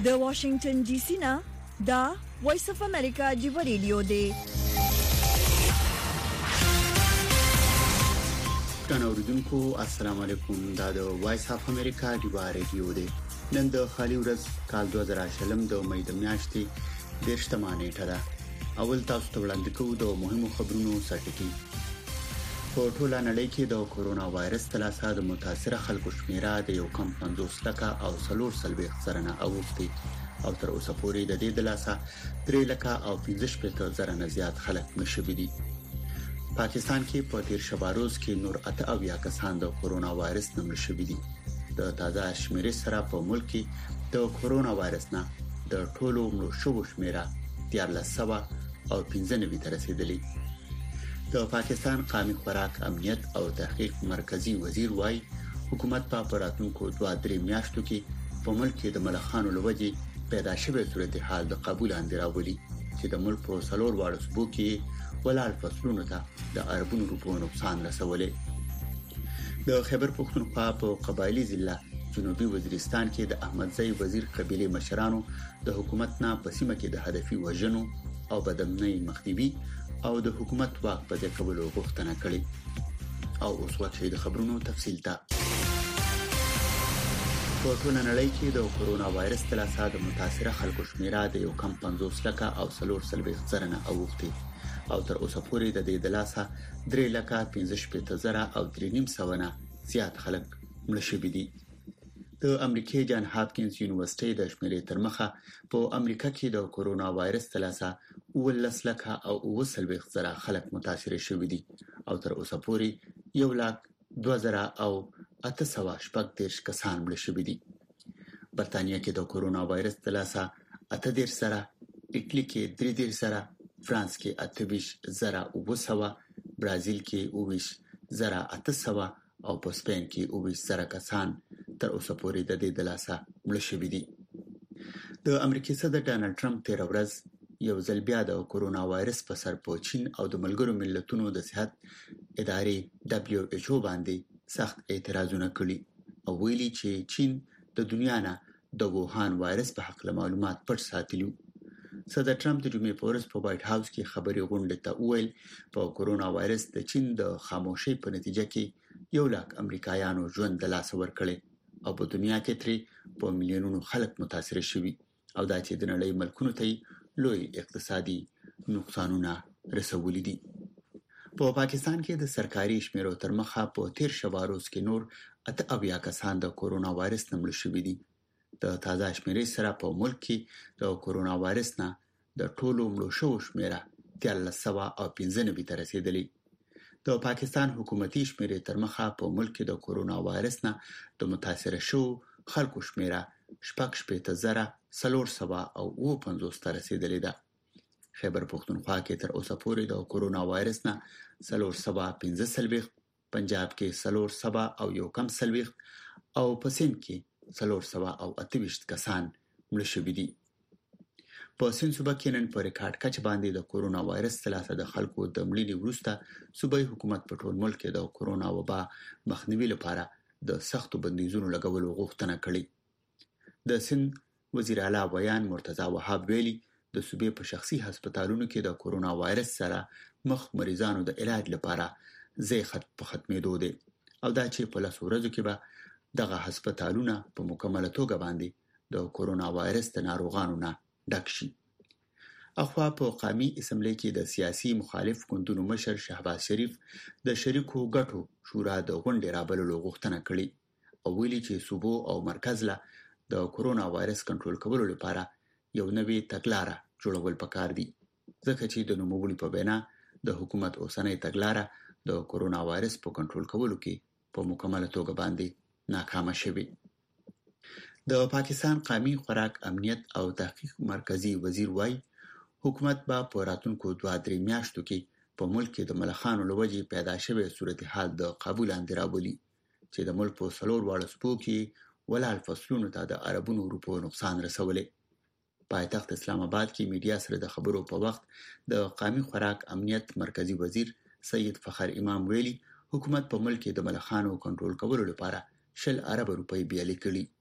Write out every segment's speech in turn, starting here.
د واشنگټن ډي سي نه دا وایس اف امریکا جیو ریډیو دی. اوریدونکو السلام علیکم. دا د وایس اف امریکا جیو ریډیو دی. نن د خالي ورځ کال 2020 د مې د میاشتې 10 نیټه ده. اول تاسو ته وړاندې کوو د مهمو خبرونو سرټکی. په ټوله نړۍ کې د کورونا وایرس تلاسه د متاثره خلکو شمیره د یو کم 50 لکه او 340 زره نه اوښتي او تر اوسه پورې د دې تلاسه 3 لکه او 15 زره نه زیات خلک مشوي دي. پاکستان کې په تیر شبه روز کې نور 88 کسان د کورونا وایرس نه مړ شوي دي. د تازه شمیرې سره په ملک کې د کورونا وایرس نه د ټولو مړو شوو شمیره 1395 ته رسیدلې. د پاکستان قومي خوراک امنیت او تحقیق مرکزی وزیر وايي حکومت په راتلونکو 2-3 میاشتو کې په ملک کې د ملخانو لوجي پیدا شوی صورتحال د قبول اندې راولي چې د ملک په سلور واړو صوبو کې ولال فصلونو ته د اربونو روپو نقصان رسولې. د خیبر پختونخوا په قبایلی ضلع جنوبي وزیرستان کې د احمدزی وزیر قبيله مشرانو د حکومت نه په سیمه کې د هدفي وژنو او بدامنۍ مخنیوي او د حکومت واک په ځای کولو غوښتنه کړې. او اوس وخت د خبرونو تفصیل ته. په ټوله نړۍ کې د کورونا وایرس تلاسه د متاثره خلکو شمیره د یو کم 50 لکه او 340 زره نه اوښتي او تر اوسه پورې د دې تلاسه 3 لکه 15 زره او 3.5 نه زیات خلک مړ شوي دي. د امریکای جان هاپکینز یونیورسيټي د شمیرې تر مخه په امریکا کې د کورونا وایرس تلاسه 19 لکه او 20 زره خلک متاثر شوي دي او تر اوسه پورې 1,02,813 کسان مړ شوي دي. برتانیا کې د کورونا وایرس تلاسه 38 زره، ایټلی کې 33 زره، فرانس کې 28 زره 900، برازیل کې 29 زره 800 او په سپین کې 29 زره کسان تر اوسه پورې د دې تلاسه مړ شوي دي. د امریکای صدر ډانلډ ټرمپ تیر ورځ یو ځل بیا د کورونا وایرس په سر په چین او د ملګرو ملتونو د صحت ادارې WHO باندې سخت اعتراضونه کړي او ویلي چې چین د دنیا نه د ووهان وایرس په حق معلومات پټ ساتلي. صدر ټرمپ د جمعې په ورځ په وایټ هاوس کې خبري غونډه ته وویل په کورونا وایرس د چین د خاموشۍ په نتیجه کې 1 لک امریکایانو ژوند د لاس ورکړي او په دنیا کې ترې په میلیونونو خلک متاثر شوي او دا چې د نړۍ ملکونو ته لوی اقتصادي نقصانونه رسولي دي. په پاکستان کې د سرکاري شمیرو تر مخه په تیر شبه روز کې نور 88 کسان د کورونا وایرس نه مړ شوي دي. د تازه شمیرې سره په ملک کې د کورونا وایرس نه د ټولو مړو شوو شمیره 1395 ته رسیدلې. د پاکستان حکومتي شمیرې تر مخه په ملک کې د کورونا وایرس نه د متاثر شوو خلکو شمیره 4,450 ته رسیدلې ده. خیبر پختونخوا کې تر اوسه پورې د کورونا وایرس نه 315، پنجاب کې 300 او یو کم 30 او په سند کې 328 کسان مړ شوي دي. په سند صوبه کې نن په ریکارډ کچ باندې د کورونا وایرس تلاسه د خلکو د مړینې وروسته صوبایي حکومت په ټول ملک کې د کورونا وبا مخنیوي لپاره د سختو بندیزونو لګولو غوښتنه کړې. د سند وزیر اعلی ویان مرتضی وهاب ویلي د صوبې په شخصي هسپتالونو کې د کورونا وایرس سره مخ مریضانو د علاج لپاره ځای په ختمېدو دي او دا چې په لاسو ورځو کې به دغه هسپتالونه په مکمله توګه باندې د کورونا وایرس د ناروغانو نه ډک شي. اخوا په قومي اسمبلی کې د سیاسي مخالف ګوندونو مشر شهباز شریف د شریکو ګټو شورا د غونډې رابللو غوښتنه کړې او ویلي چې صوبو او مرکز له د کورونا وایرس کنټرول کولو لپاره یو نوې تګلارې جوړول پکار دي ځکه چې د نوموړي په بنا د حکومت اوسنۍ تګلارې د کورونا وایرس په کنټرول کولو کې په مکمله توګه باندې ناکامه شوه. د پاکستان قومي خوراک امنیت او تحقیق مرکزی وزیر وايي حکومت به په راتلونکو 2-3 میاشتو کې په ملک کې د ملخانو لوجي پیدا شوی صورتحال د قبول اندې راولي چې د ملک په سلور واړو صوبو کې ولال فصلونو ته د اربونو روپو نقصان رسولې. پایتخت اسلام آباد کې میډیا سره د خبرو په وخت د قومي خوراک امنیت مرکزی وزیر سید فخر امام ویلي حکومت په ملک کې د ملخانو کنټرول کولو لپاره 10 ارب روپۍ بیالې کړي.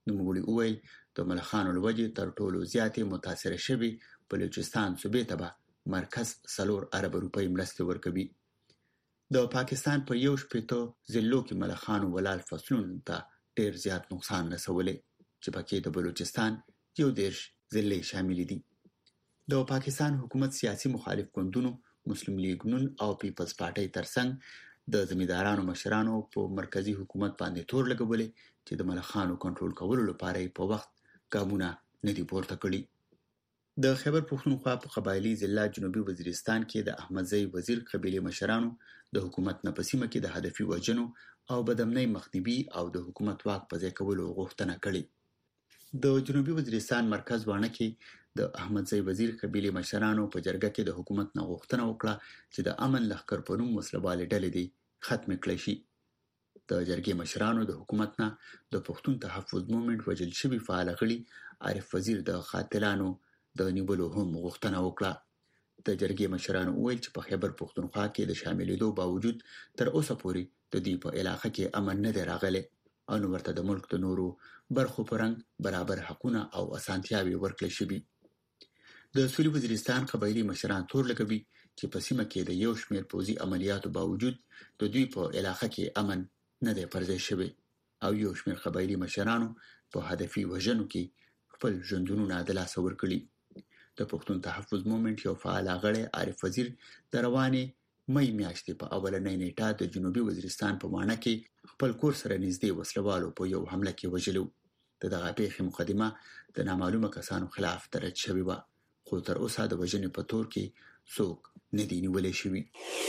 نوموړي وویل د ملخانو لوجې تر ټولو زیاتې متاثر شوي بلوچستان صوبې ته به مرکز 4 ارب روپۍ مرستې ورکوي. د پاکستان په 1.8 ضلعو کې ملخانو ولال فصلونو ته ډېر زیات نقصان رسولی چې پکې د بلوچستان 11 ضلعې شامل دي. د پاکستان حکومت سیاسي مخالف ګوندونو مسلم لیگ نون او پیپلز پارټي ترڅنګ د زمیندارانو مشرانو په مرکزی حکومت باندې تور لګولې چې د ملخانو کنټرول کولو لپاره په وخت ګامونه نه دي پورته کړي. د خیبر پښتونخوا په قبایلی ضلع جنوبي وزیرستان کې د احمدزی وزیر قبیله مشرانو د حکومت نه په سیمه کې د هدفي وژنو او بدامنۍ مخنیوي او د حکومت واک په ځای کولو غوښتنه کړې. د جنوبي وزیرستان مرکز وانه کې د احمدزی وزیر قبیله مشرانو په جرګه کې د حکومت نه غوښتنه وکړه چې د امن لښکر په نوم وسلواله ډلې دي ختم کړي شي. د جرګې مشرانو د حکومت نه د پښتون تحفظ موومېنټ وجل شوی فعال غړي عارف وزیر د قاتلانو د نیولو هم غوښتنه وکړه. د جرګې مشرانو وویل چې په خیبر پښتونخوا کې د شاملېدو باوجود تر اوسه پورې د دې په علاقه کې امن نه دی راغلی او نو ورته د ملک د نورو برخو پرنګ برابر حقونه او اسانتیاوي ورکړل شوي. د سویل وزیرستان قبایلی مشران تور لګوي چې په سیمه کې د یو شمېر پوځي عملیاتو باوجود د دوی په علاقه کې امن نه دی پرځای شوی او یو شمېر قبایلی مشرانو په هدفي وژنو کې خپل ژوندونونه د لاسه ورکړي. د پښتون تحفظ موومېنټ یو فعال غړی عارف وزیر د روانې مې میاشتې په اولنۍ نیټه د جنوبي وزیرستان په مانه کې خپل کور سره نږدې وسلوالو په یو حمله کې وژلو. دغه پیښې مقدمه د نامعلومه کسانو خلاف درج شوې و خو تر اوسه د وژنې په تور کې څوک نه دی نیولې شوی.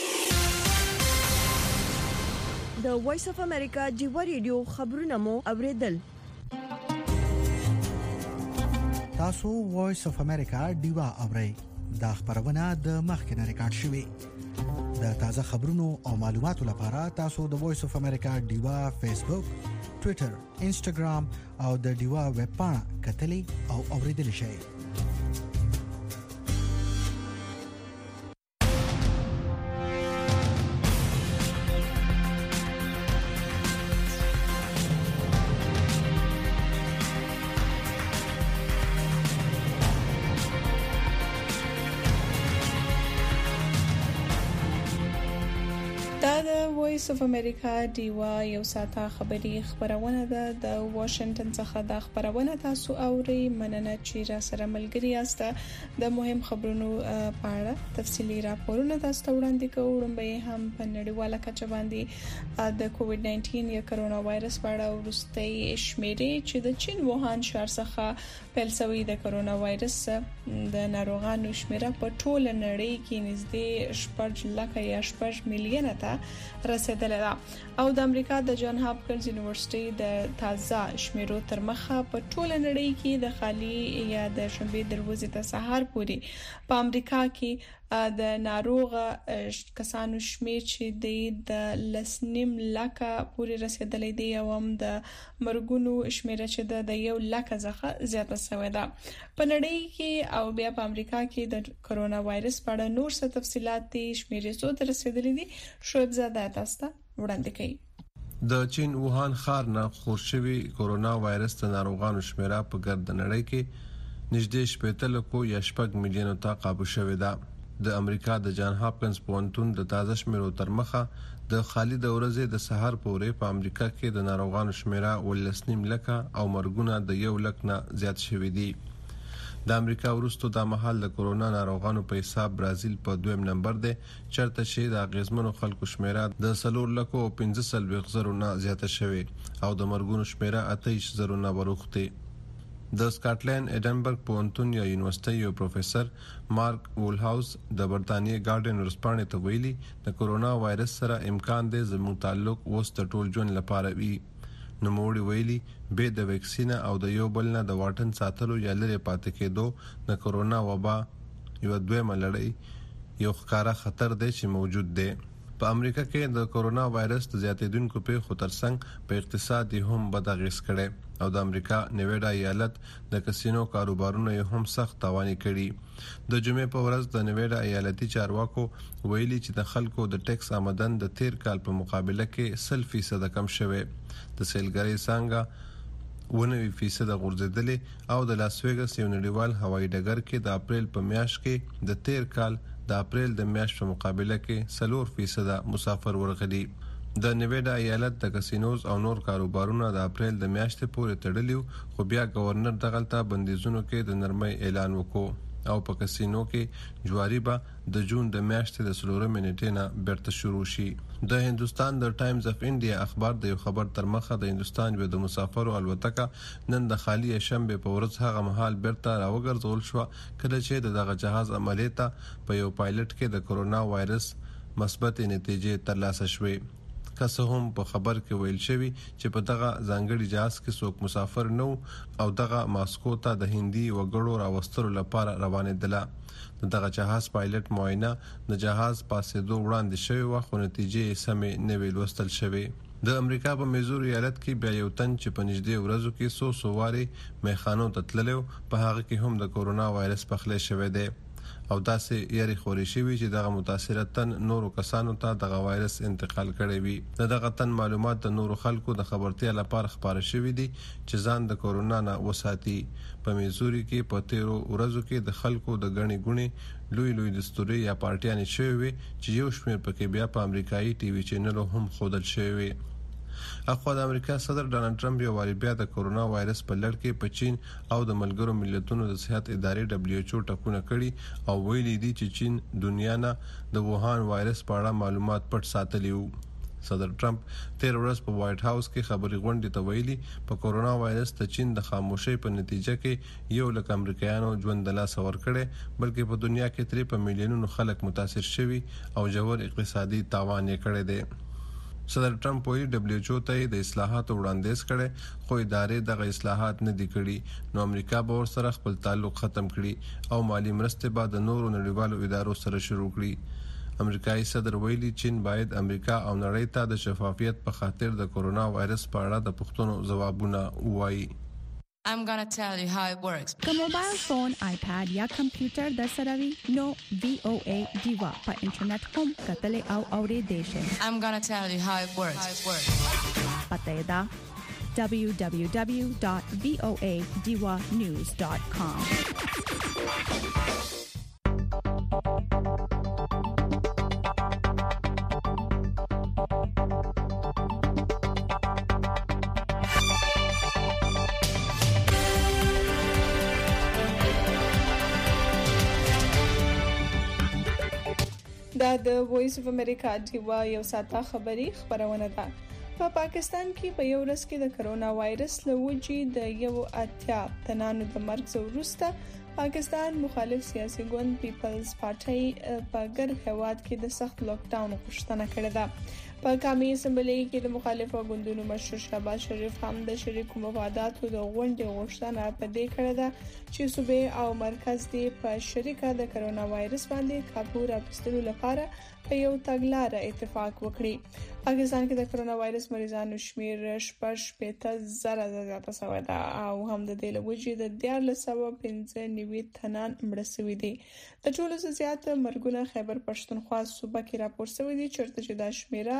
د وایس اف امریکا ډیوا ریډیو خبرونه مو اوریدل. تاسو وایس اف امریکا ډیوا اورئ. دا خبرونه د مخکنه ریکارډ شوې. د تازه خبرونو او معلوماتو لپاره تاسو د وایس اف امریکا ډیوا فیسبوک، ټوئیټر، انسټاګرام او د ډیوا ویب پاڼه کتلې او اوریدل شئ. وایس اف امریکا ډیوا یو ساعته خبری خبرونه ده د واشنگټن څخه د خبرونه تاسو اوري. مننه چې را سره ملګری یاست. د مهم خبرونو په اړه تفصیلی راپورونه تاسو ته وړاندې کوم. به هم په نړیواله کچه باندې د کووډ 19 یا کرونا وایرس په اړه ورستۍ شمیرې چې د چین ووهان ښار څخه پیل شوی د کرونا وایرس د ناروغانو شمیره په ټوله نړۍ کې نږدې 8 لک یا 8 میلیونه ته رسیدلې ده او د امریکا د جان هاپکینز یونیورسيټي د تازه شمیرو تر مخه په ټوله نړۍ کې د خالي یا د شنبه دروازې ته سهار پوري په امریکا کې د ناروغ کسانو شمیر چې د 1.5 لک پوري رسیدلې دي او هم د مرګونو شمیر چې د 1 لک څخه زیاته شوې ده په نړۍ کې او بیا په امریکا کې د کرونا وایرس په اړه نور څه تفصيلات شمیرې څو تر رسیدلې دي. شعیب زاده تاسو وړاندې کوي. د چین ووهان ښار نه خور شوی کرونا وایرس د ناروغانو شمیره په ګرد نړۍ کې نږدې 8 لک یا 8 میلیونو ته قابو شوې ده. د امریکا د جان هاپکینز پوهنتون د تازه شمیرو تر مخه د خالي د ورځې د سحر پورې په امریکا کې د ناروغانو شمیره 1.5 لک او مرګونه د 1 لک نه زیات شوي دي. د امریکا وروسته د مهال د کرونا ناروغانو په حساب برازیل په دویم نمبر دی چرته چې د غیزمنو خلکو شمیره د 4,15,000 نه زیاته شوې او د مرګونو شمیره 28,000 نه ورخته. د سکاټلند ایډنبرګ پوهنتون یا یونیورسيټي یو پروفیسور مارک وولهاوس د برتانیې ګارډین ورسپانې ته ویلي د کرونا وایرس سره امکان دی زموږ تعلق اوس د ټول ژوند لپاره وي. نوموړي ویلي به د ویکسین او د یو بل نه د واټن ساتلو یا لري پاتې کېدو د کرونا وبا یو دویمه لړۍ یو ښکارا خطر دی چې موجود دی. په امریکا کې د کرونا وایرس د زیاتېدونکو پیښو ترڅنګ په اقتصاد هم بد اغېز کړي او د امریکا نیواډا ایالت د کسینو کاروبارونو هم سخت تاوان کړي. د جمعې په ورځ د نیواډا ایالتي چارواکو ویلي چې د خلکو د ټیکس آمدن د تیر کال په مقابله کې 100% کم شوه. د سیلګری څنګه 9% غورځیدلې او د لاس ویګاس یو نړیوال هوایي ډګر کې د اپریل په میاشت کې د تیر کال د اپریل د میاشت په مقابله کې 4% مسافر ورغلي. د نیویډا ایالت د کسینوز او نور کاروبارونه د اپریل د میاشتې پورې تړلي، خو بیا گورنر دغلطه بندیزونو کې د نرمۍ اعلان وکړ او په کسینو کې جواری به د جون د میاشتې د 4 منټې نه بیرته شروع شي. د هندستان د ټایمز اف انډیا اخبار د یو خبر تر مخه د هندستان یو د مسافرو الوتکه نن د خالی شنبه په ورځ هغه مهال بیرته راوګرځول شو کله چې دغه جهاز عملیات په یو پایلټ کې د کورونا وایرس مثبت نتیجې ترلاسه شوې. که څه هم په خبر کې ویل شوی چې په دغه ځانګړي جهاز کې څوک مسافر نه او دغه ماسکو ته د هندي وګړو راوستلو لپاره روانېدله. دغه جهاز پایلټ معاینه د جهاز پاسېدو وړاندې شوی و، خو نتیجې سمې نه ویل وستل شوی. د امریکا په میزور ایالت کې بیا یو تن چې په نږدې ورځو کې سواري میخانو ته تللو، په هغه کې هم د کورونا وایرس پخلی شوی دی او داسې یاري خوري شوی چې دغه متاثره تن نورو کسانو ته دغه وایرس انتقال کړی وي. دغه تن معلومات د نورو خلکو د خبرتیا لپاره خبره شوی دي چې ځان د کورونا نه وساتي. په میزوري کې په 13 ورځو کې د خلکو د غني ګونی لوی دستوري یا پارټیانې شوی وي چې یو شمېر پکې بیا په امریکایي ټي وي چینلو هم خودل شوی وي. اخوا د امریکا صدر ډانلډ ټرمپ یو واری بیا د کورونا وایرس په لړ کې په چین او د ملګرو ملتونو د صحت ادارې WHO ټکونه کړي او ویلي دي چې چین دنیا نه د ووهان وایرس په اړه معلومات پټ ساتلی وو. صدر ټرمپ 13 ورځ په وایټ هاوس کې خبري غونډې ته ویلي په کورونا وایرس د چین د خاموشۍ په نتیجه کې 1 لک امریکایانو ژوند د لاس ور کړي، بلکې په دنیا کې 3 میلیونونو خلک متاثر شوي او ژور اقتصادي تاوان یې کړی دی. صدر ټرمپ وایي WHO ته د اصلاحاتو وړاندیز کړي، خو ادارې دغه اصلاحات نه دي کړي، نو امریکا به ورسره خپل تعلق ختم کړي او مالی مرستې به د نورو نړیوالو ادارو سره شروع کړي. امریکایي صدر ویلي چین باید امریکا او نړۍ ته د شفافیت په خاطر د کورونا وایرس په اړه د پوښتنو ځوابونه ووایي. I'm going to tell you how it works. که موبایل فون، آیپاد یا کمپیوټر در سره وي نو VOA دیوا په انټرنیټ هم کتلې او اورېدې شئ. I'm going to tell you how it works. پته دا www.voadiwanews.com. دا د وایس اف امریکا دیوا یو ساته خبری خبرونه ده. په پاکستان کې په یو ورځ کې د کرونا وایرس له وجې د 80 تنانو د مرګ وروسته پاکستان مخالف سیاسي ګوند پیپلز پارټي په ګرد هواد کې د سخت لاک ډاون غوښتنه کړې ده. په قومي اسمبلی کې د مخالفو ګوندونو مشر شهباز شریف هم د شریکو مفاداتو د غونډې غوښتنه په دې کړې ده چې صوبې او مرکز دې په شریکه د کرونا وایرس باندې کابو راوستلو لپاره په یو تګلارې اتفاق وکړي. پاکستان کې د کرونا وایرس مریضانو شمیر 85,000 زیاته شوی ده او هم د دې لوجې د 1395 تنان مړ شوي دي. د ټولو زیات مرګونه خیبر پښتونخوا صوبه کې راپور شوی دي، چیرته چې د شمیره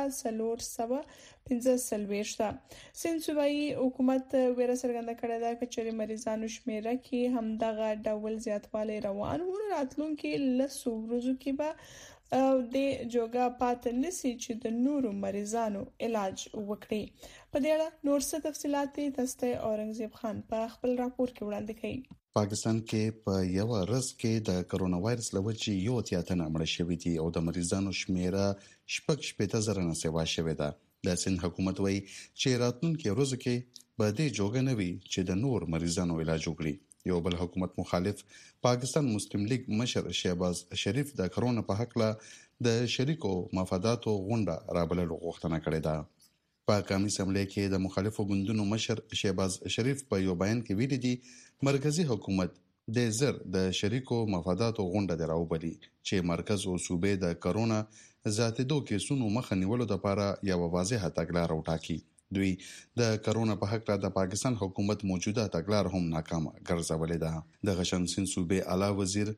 415 ده. سند صوبایي حکومت ویره څرګنده کړې ده چې مریضانو شمیره کې هم دغه ډول زیاتوالی روان و. راتلونکي لسو ورځو کې به د جوګه پات نسی چې د نورو مریضانو علاج وکړي. په دې اړه نور څه تفصيلات تاسو اورنګزیب خان په خپل راپور کې وړاندې کړي. پاکستان کې په یو ورځ کې د کرونا وایرس لوجې یو تیاتنه مړ شوی دي او د مریضانو شمیره 85,000 نه سیوا شوی ده. د سند حکومت وایي چې راتلونکي ورځو کې به د جوګه نوي چې د نور مریضانو علاج وکړي. یو بل حکومت مخالف پاکستان مسلم لیگ مشر شهباز شریف د کرونا په حق له د شریکو مفاداتو غونډه رابللو غوښتنه کړې ده. په قومي اسمبلی کې د مخالفو ګوندونو مشر شهباز شریف په یو بیان کې ویلي دي مرکزی حکومت د زر د شریکو مفاداتو غونډه دراوبلي چې مرکز او صوبې د کرونا زیاتېدو کیسونو مخه نیولو لپاره یو واضحه تګلارې وټاکي. دوی د کرونا په حق د پاکستان حکومت موجوده تګلار هم ناکامه ګرځولې ده. د غشن سند صوبې اعلی وزیر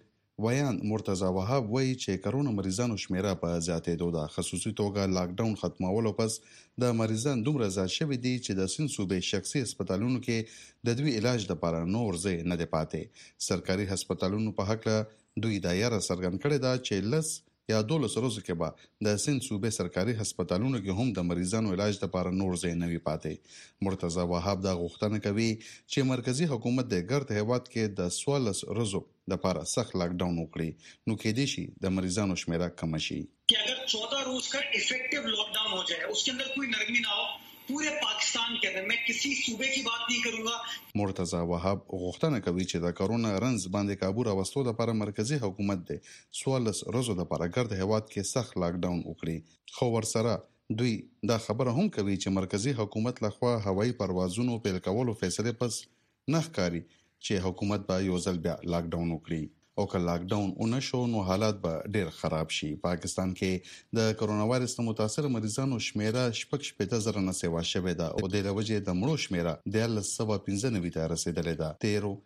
ویان مرتضی وهاب وایي چې کرونا مریضانو شمیره په زیاتېدو ده. خصوصي توګه لاک ډاون ختمولو پس د مریضان دومره زیات شوي دي چې د سند صوبې شخصي هسپتالونو کې د دوی علاج لپاره نور ځای نه دی پاتې. سرکاري هسپتالونو په هکله دوی دا یاره څرګند کړې ده چې 10 یا 12 ورځو کې به د سند صوبې سرکاري هسپتالونو کې هم د مریضانو علاج لپاره نور ځای نه وي پاتې. مرتضی وهاب دا غوښتنه کوي چې مرکزی حکومت د ګرد هیواد کې د 14 ورځو لپاره سخت لاک ډاون وکړي، نو کې دي شي د مریضانو شمیره کم شي. कि अगर 14 रोज का effective lockdown हो जाए, उसके अंदर कोई नरमी ना हो पूरे पाकिस्तान के अंदर, मैं किसी सूबे की बात नहीं करूंगा. مرتضی وهاب غوښتنه کوي چې د کرونا رنز باندې काबू راوستو لپاره مرکزی حکومت د 14 ورځو لپاره ګرد هیواد کې سخت لاک ډاون وکړي. خو ورسره دوی دا خبره هم کوي چې مرکزی حکومت لخوا هوایي پروازونو پیل کولو فیصله پس نه ښکاري چې حکومت به یو ځل بیا لاک ډاون وکړي. او که لاک ډاون ونشو نو حالات به ډیر خراب شي. پاکستان کې د کرونا وایرس متاثر مریضانو شمیره 85,000 نه سیوا شوې ده او د لوجې د مړو شمیره 1395 ته رسیدلې ده.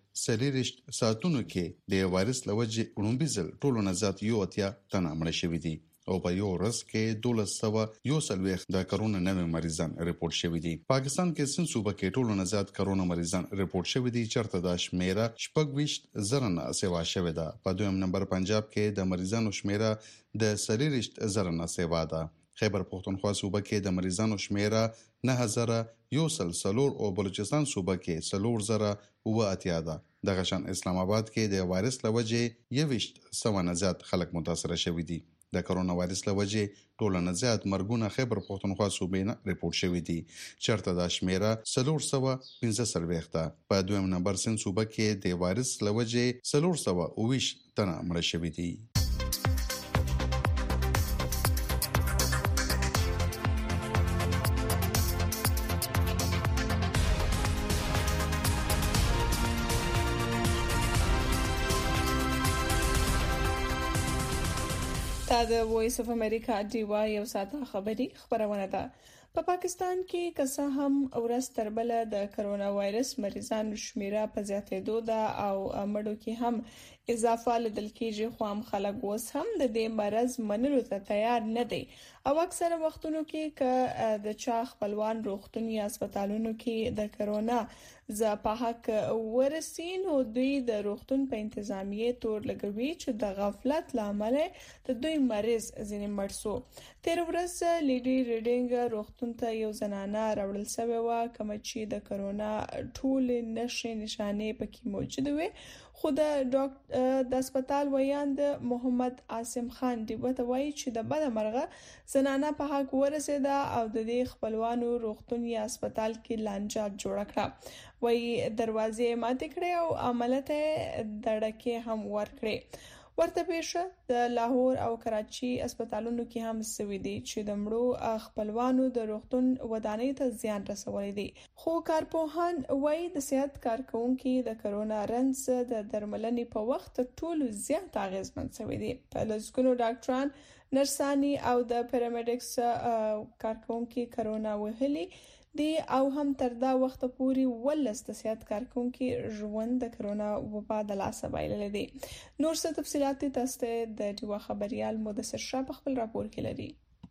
13 ساعتونو کې د وایرس لوجې اونبیزل ټولو نه زیات یو اتیا تنه مړ شوي دي او په یو ورځ کې 1201 د کرونا نوې مریضان ریپورت شوي دي. پاکستان کې سند صوبه کې ټولو نه زیات کرونا مریضان ریپورت شوي دي، چرته د شمیره 26,000 نه سیوا شوې ده. په دویم نمبر پنجاب کې د مریضانو شمیره د 30,000 نه سیوا ده. خیبر پختونخوا صوبه کې د مریضانو شمیره 9,104 او بلوچستان صوبه کې 4,080 ده. د غشن اسلام آباد کې د وایرس لوجې 21 نه زیات خلک متاثر شوي دي. د کرونا وایرس لوجې ټول نه زیات مرګونه خیبر پختونخوا صوبې نه ریپورت شوي دي، چرته د شمیره 415 ده. په دویم نمبر سند صوبه کې د وایرس لوجې 420 تنه مړ شوي دي. دا د وایس اف امریکا ډیوا یو ساته خبري خبرونه ده. په پاکستان کې که هم ورځ تر بله د کرونا وایرس مریضانو شمیره په زیاتېدو ده او مړو کې هم اضافه لیدل کېږي، خو هم خلک اوس هم د دې مرض منلو ته تیار نه دي او اکثره وختونو کې که د چا خپلوان روغتون یا هسپتالونو کې د کرونا زپاحق ورسین او دوی د روغتون په انتظامیه تور لګوي چې د غفلت لامل د دوی مریض ځینې مرسو. تیر ورځ لیډي ریډینګ روغتون ته یو زنانه راوړل شوې و کوم چې د کرونا ټول نشانې پکې موجود وي، خو د هسپتال ویاند محمد عاصم خان دیوته وایي چې د بده مرغه زنانه په حق ورسېده او د دې خپلوانو روغتون یا هسپتال کې لانجه جوړه کړه. وایي دروازې ماتې کړې او عملته دړکې هم ورکړې. ورته پیښه د لاهور او کراچي هسپتالونو کې هم سوي دي چې د مړو خپلوانو د روغتون ودانۍ ته زیان رسولی دي. خو کارپوهان وایي د صحت کارکونکو د کرونا رنز د درملنې په وخت ټولو زیات اغیزمن سوي دي. په لږونو ډاکټران، نرسانی او د پیرامیډکس کارکونکو کرونا وهلي دي او هم تر دا وخت پورې ولس د صحت کارکونکو ژوند د کرونا وبا د لاسه بایللې دي. نور څه تفصيلات تاسو د ډیوا خبريال مدثر شاه په خپل راپور کې لري.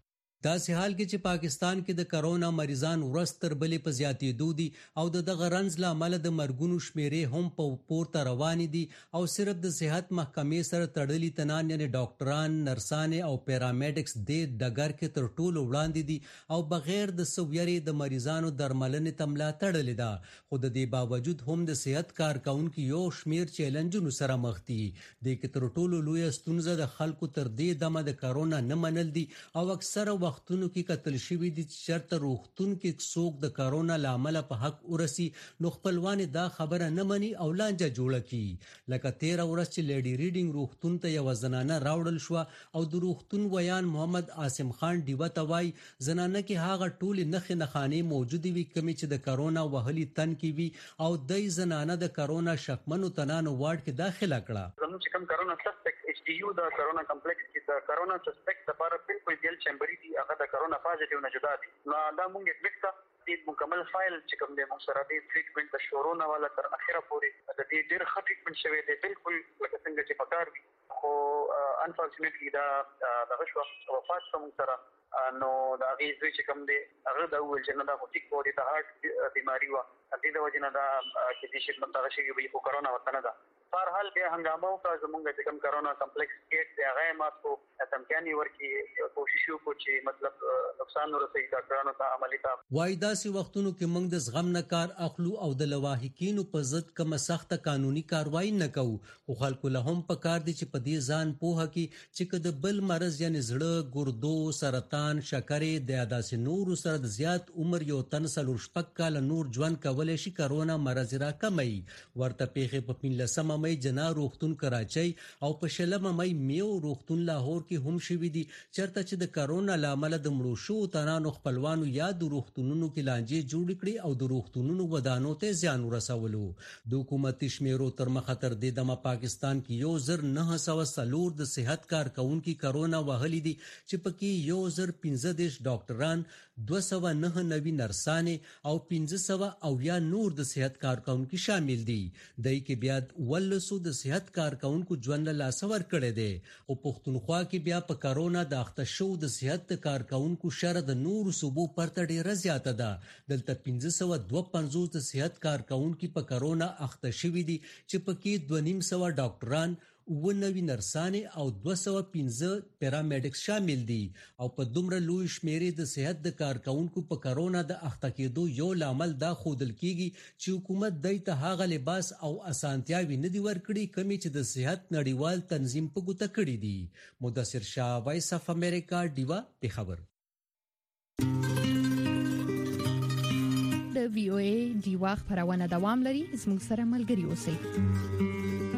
داسې حال کې چې پاکستان کې د کرونا مریضان ورځ تر بلې په زیاتېدو دي او د دغه رنځ له امله د مرګونو شمیرې هم په پورته روانې دي او صرف د صحت محکمې سره تړلي تنان یعنی ډاکټران، نرسان او پیرامیډکس د ډګر کې تر ټولو وړاندې دي او بغیر د سویري د مریضانو درملنې تملا تړلې ده. خو د دې باوجود هم د صحت کارکونکو یو شمیر چیلنجونو سره مخ دي. د کې تر ټولو لوی ستونزه د خلکو تر دې دمه د کرونا نه منل دي او اکثره وختونو کې قتل شوی دي چې چرته روغتون کې څوک د کرونا لامل په حق ورسي نو خپلوان دا خبره نه مني او لانجه جوړه کی. لکه 13 ورځ چې لیډي ریډینګ روغتون ته یو زنانه راوړل شو او د روغتون ویان محمد عاصم خان دیوه توای زنانه کې هغه ټول نخانه موجود وي کمی چې د کرونا وهلي تن کې وي او د زنانه د کرونا شکمنو تنانو وارډ کې داخله کړه. زموږ چې کوم کرونا سسپیکټ ایچ ډی یو د کرونا کمپلیکس کې د کرونا سسپیکټ لپاره بالکل جیل چمبري دي هغه د کرونا پازیټیو نه جدا دي. نو دا موږ ایډمیټ کا د مکمل فایل چې کوم د موږ سره د ټریټمنټ د شروع نه والا تر اخره پورې د دې ډېر ښه ټریټمنټ شوی دی بالکل لکه څنګه چې پکار وي. خو انفورچونټلی دا دغه شو وفات کوم سره نو دا غي چې کوم دی هغه د اول چې نه دا ټیک بودي د هارت بیماری و د دې وجه نه دا چې د شي مطلب شي به کورونا وطن دا پر حال به هنګامو کا زمونږ چې کوم کورونا کمپلیکس کیټ دی هغه ماتو تمکاني ورکی کوشش وکړو چې مطلب نقصان ورسېږي ډاکټرانو ته عملي تا وایدا سي وختونو کې موږ د زغم نه کار اخلو او د لواحقینو په ضد کوم سخت قانوني کاروایی نه کوو خو خلکو له هم په کار دي چې په دې ځان پوهه کې چې کده بل مرز یعنی زړه ګردو سرطان شکرې د اداسي نور سره د زیات عمر یو تن سلور شپک کال نور ژوند کولای شي کرونا مرز را کمي ورته پیخه په 15 مې جنا روغتون کراچۍ او په 16 مې میو روغتون لاهور کې هم شوې دي چرته چې د کرونا لامل د مړو شو تنانو خپلوانو یا د روغتونونو کې لانجې جوړ کړي او د روغتونونو ودانو ته زیان ورسولو د حکومت شمیرو تر مخه تر دې دمه پاکستان کې 1904 د صحت کارکونکو کرونا وهلي دي چې پکې 1015 ډاکټران 299 نرسانې او 1500 او یا نور د صحت کارکونکو شامل دي دای کې بیا ولسو د صحت کارکونکو ژوند لا سور کړي دي او پښتونخوا کې بیا په کرونا د اخته شو د صحت کارکونکو شر د نور صوبو پرته ډیره زیاته ده دلته 1552 د صحت کارکونکو په کرونا اخته شوي دي چې پکې 250 ډاکټران 90 نرسانې او 215 پیرامیډکس شامل دي او په دومره لوی شمیرې د صحت د کارکونکو په کرونا د اخته کېدو یو لامل دا خودل کیږي چې حکومت دای ته هغه لباس او اسانتیاوي نه دی ورکړي کمی چې د صحت نړیوال تنظیم په ګوته کړی دي مدثر شاه وایس اف امریکا دیوا په خبر د وی او ای دیوا خبرونه دوام لري زموږ سره ملګري اوسئ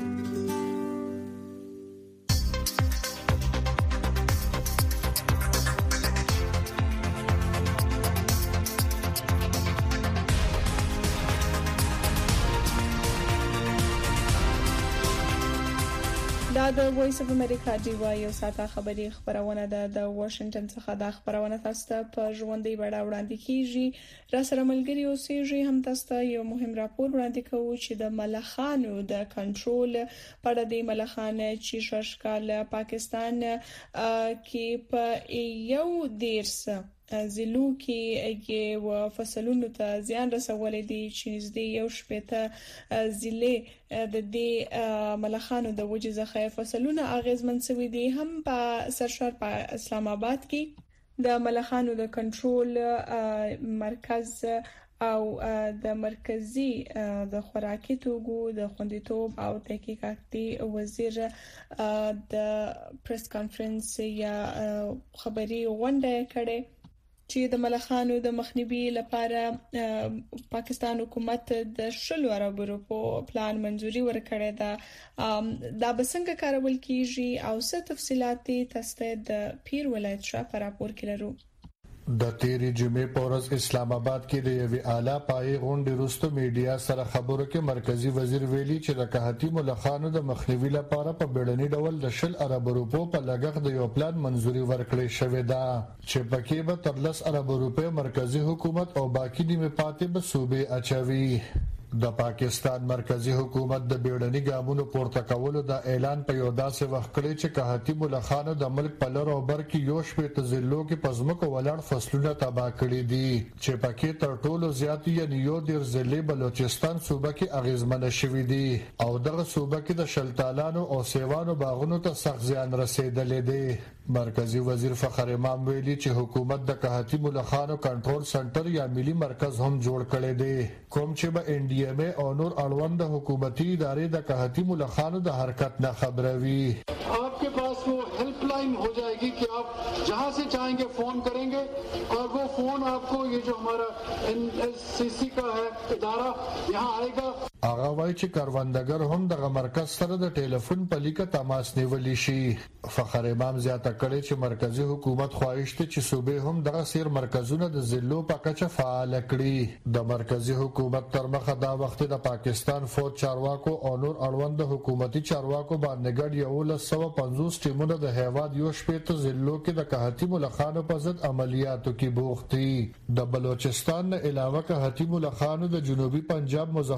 دا د وایس اف امریکا دیوا یو ساته خبرونه ده د واشنگټن څخه د خبرونه تاسو ته په ژوندۍ بڼه وړاندې کیږي را سره ملګری اوسئ هم تاسو ته یو مهم راپور وړاندې کوو چې د ملخانو د کنټرول پر د ملخانه چې ششکال پاکستان کې په یو دیرس زلو کې یو فصلونو ته زیان رسولې دي چې نږدې یو شپته ضلع د دې ملخانو د وجې څخه فصلونه اغیزمن شوي دي هم په سرشار په اسلام آباد کې د ملخانو د کنټرول مرکز او د مرکزی د خوراکي توکو د خوندیتوب او تحقیقاتي وزیر د پریس کانفرنس یا خبري غونډه کړې چې د ملخانو د مخنیوي لپاره پاکستان حکومت د 10 ارب روپو پلان منځوري ورکړی دا بسنګ کارول کیږي او څه تفصيلات تاسو د پیر ولایت شاه راپور کې لرو د تیری جمعې پورز اسلام آباد کې د یوې اعلی پای غونډې وروسته میډیا سره خبرو کې مرکزی وزیر ویلي چې د قحطي ملخانو د مخنیوي لپاره په بیړني ډول د 10 ارب روپو په لګښت د یو پلان منځوري ورکړی شوې ده چې پکې به تر 10 ارب روپے مرکزی حکومت او باقی نیمه پاتې به صوبې اچوي د پاکستان مرکزی حکومت د بیړني ګامونو پورته کولو د اعلان په یو داسې وخت کړی چې قحطي ملخانو د ملک په لور او بر کې یو شپې ته ضلعو کې پزمکو ولاړ فصلونه تباہ کړي دي چې پکې تر ټولو زیات یې یو ډیر ضلع بلوچستان صوبه کې اغیزمن شوي دي او دغه صوبه کې د شلتالانو او سیوانو باغونو ته سخت زیان رسیدلې دي مرکزی وزیر فخر امام ویلي چې حکومت د قحطي ملخانو کنټرول سنټر یا ملي مرکز هم جوړ کړی دی کوم چې به NDMA او نور اړوند حکومتي ادارې د قحطي ملخانو د حرکت نه خبروي आपके पास वो हेल्पलाइन हो जाएगी कि आप जहां से चाहेंगे फोन करेंगे और वो फोन आपको ये जो हमारा NSCC का है इदारा यहाँ आएगा هغه وایي چې کاروندګر هم د مرکز سره د ټلیفون په لیکه تماس نیولی شي فخر امام زیاته کړی چې مرکزی حکومت خواهش ته چې صوبې هم دغه سیر مرکزونه د ضلعو په کچه فعال کړي د مرکزی حکومت تر مخه دا وخت د پاکستان فوج چارواکو او نور اړوند حکومتي چارواکو باندې ګډ 150 ټیمونه د هیواد یو شپې ضلعو کې د قحطي ملخانو په ضد عملیاتو کې بوخت دي د بلوچستان نه علاوه قحطي ملخانو د جنوبي پنجاب مظفرګړ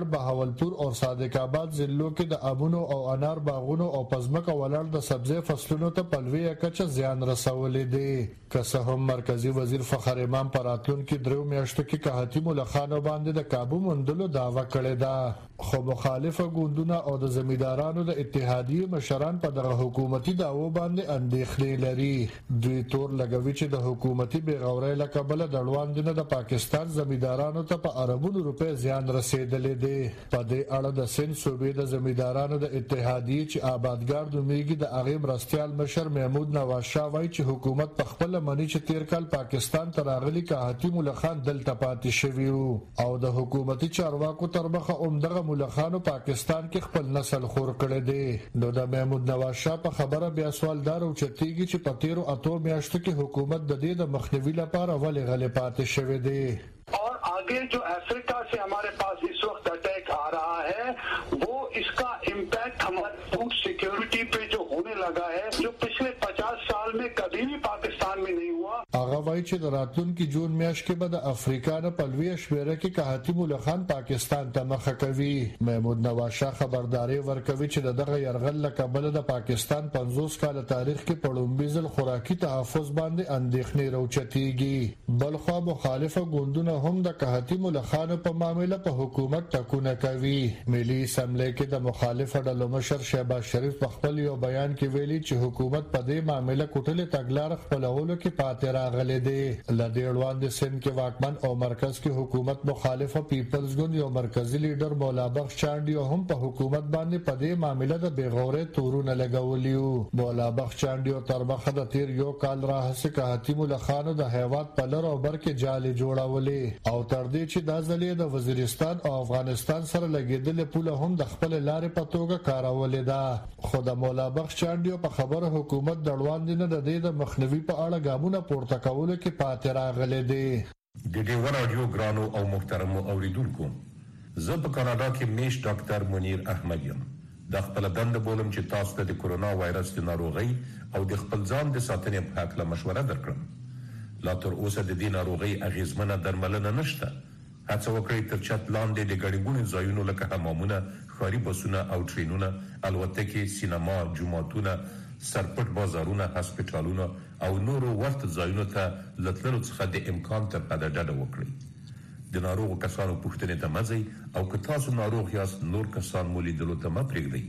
بهاولپور او صادق آباد ضلعو کې د ابونو او انار باغونو او پزمکه ولر د سبزی فصلونو ته پلوي کچه زیان رسولې دي. که څه هم مرکزی وزیر فخر امام پراتلون کې درو میاشتو کې قحطي ملخانو باندې د کابو مندلو دعوه کړې ده، خو مخالفه ګوندونه او د زمیندارانو د اتحادیه مشران په دغه حکومتي دعوو باندې اندېښنې لري. دوی تور لګوي چې د حکومتي بیغورۍ له کبله د ړوندونه د پاکستان زمیندارانو ته په اربونو روپۍ زیان رسیدلې دي. په دې اړه د سند صوبې د زمیندارانو د اتحادیه چې آبادګار نومیږي د هغې مرستیال مشر محمود نواز شاه وایي چې حکومت په خپله مني چې تیر کال پاکستان ته راغلي قحطي ملخان دلته پاتې شوي او د حکومتي چارواکو تر مخه عمدغه ملخانو پاکستان کې خپل نسل خور کړی دی. نو د محمود نواز شاه په خبره بیا سوال دار اوچتېږي چې په تیرو اتو میاشتو کې حکومت د دې د مخنیوي لپاره ولې غلې پاتې شوی دی. और आगे जो अफ्रीका से हमारे पास इस वक्त अटैक आ रहा है वो इसका इम्पैक्ट हमारी फूड सिक्योरिटी पे जो होने लगा है जो पिछले 50 साल में कभी भी पाकिस्तान में नहीं हुआ. هغه وایي چې د راتلونکي جون میاشت کې به د افریقا نه په لویه شمېره کې قحطي ملخان پاکستان ته مخه کوي. محمود نواز شاه خبرداري ورکوي چې دغه یرغل له کبله د پاکستان 50 کال تاریخ کې په لومړي ځل خوراکي تحفظ باندې اندېښنې راوچتېږي. بلخوا مخالفه ګوندونه هم د قحطي ملخانو په معاملې په حکومت ټکونه کوي. ملي اسمبلی کې د مخالفه ډلو مشر شهباز شریف په خپل یو بیان کې ویلي چې حکومت په دې معاملې کوټلې تګلار خپلولو کې پاتې راغلی دی. لدې وړاندې سند کې واکمن او مرکز کې حکومت مخالفه پیپلز ګوند یو مرکزی لیډر مولا بخش چانډیو هم په حکومت باندې په دې معاملې د بیغورۍ تورونه لګولیو. مولا بخش چانډیو تر مخه د تیر یو کال راهیسې قحطي ملخانو د هیواد په لر او بر کې جالې جوړولې او تر دې چې دا ځلې د وزیرستان او افغانستان سره لګېدلې پوله هم د خپل لارې په توګه کارولې ده. خو د مولا بخش چانډیو په خبره حکومت د وړاندې نه د دې د مخنیوي په اړه ګامونه پورته کولو کې پاتې راغلی دی. د ډیو رادیو ګرانو او محترمو اوریدونکو، زه په کاناډا کې میش ډاکټر منیر احمد یم. د خپل دنده بولم چې تاسو ته د کورونا وایرس د ناروغۍ او د خپل ځان د ساتنې په اړه مشوره درکړم. لا تر اوسه د دې ناروغۍ اغیزمنه درملنه نشته. هڅه وکړئ تر چت لاندې د ګڼې ګوڼې ځایونو لکه حمامونه، ښاري بسونه او ټرینونه، الوتکې، سینما، جوماتونه، سرپټ بازارونه، هسپتالونه او نورو ورته ځایونو ته له تللو څخه د امکان تر حده ډډه وکړئ. د ناروغو کسانو پوښتنې ته مه ځئ او که تاسو ناروغ یاست نور کسان مو لیدلو ته مه پرېږدئ.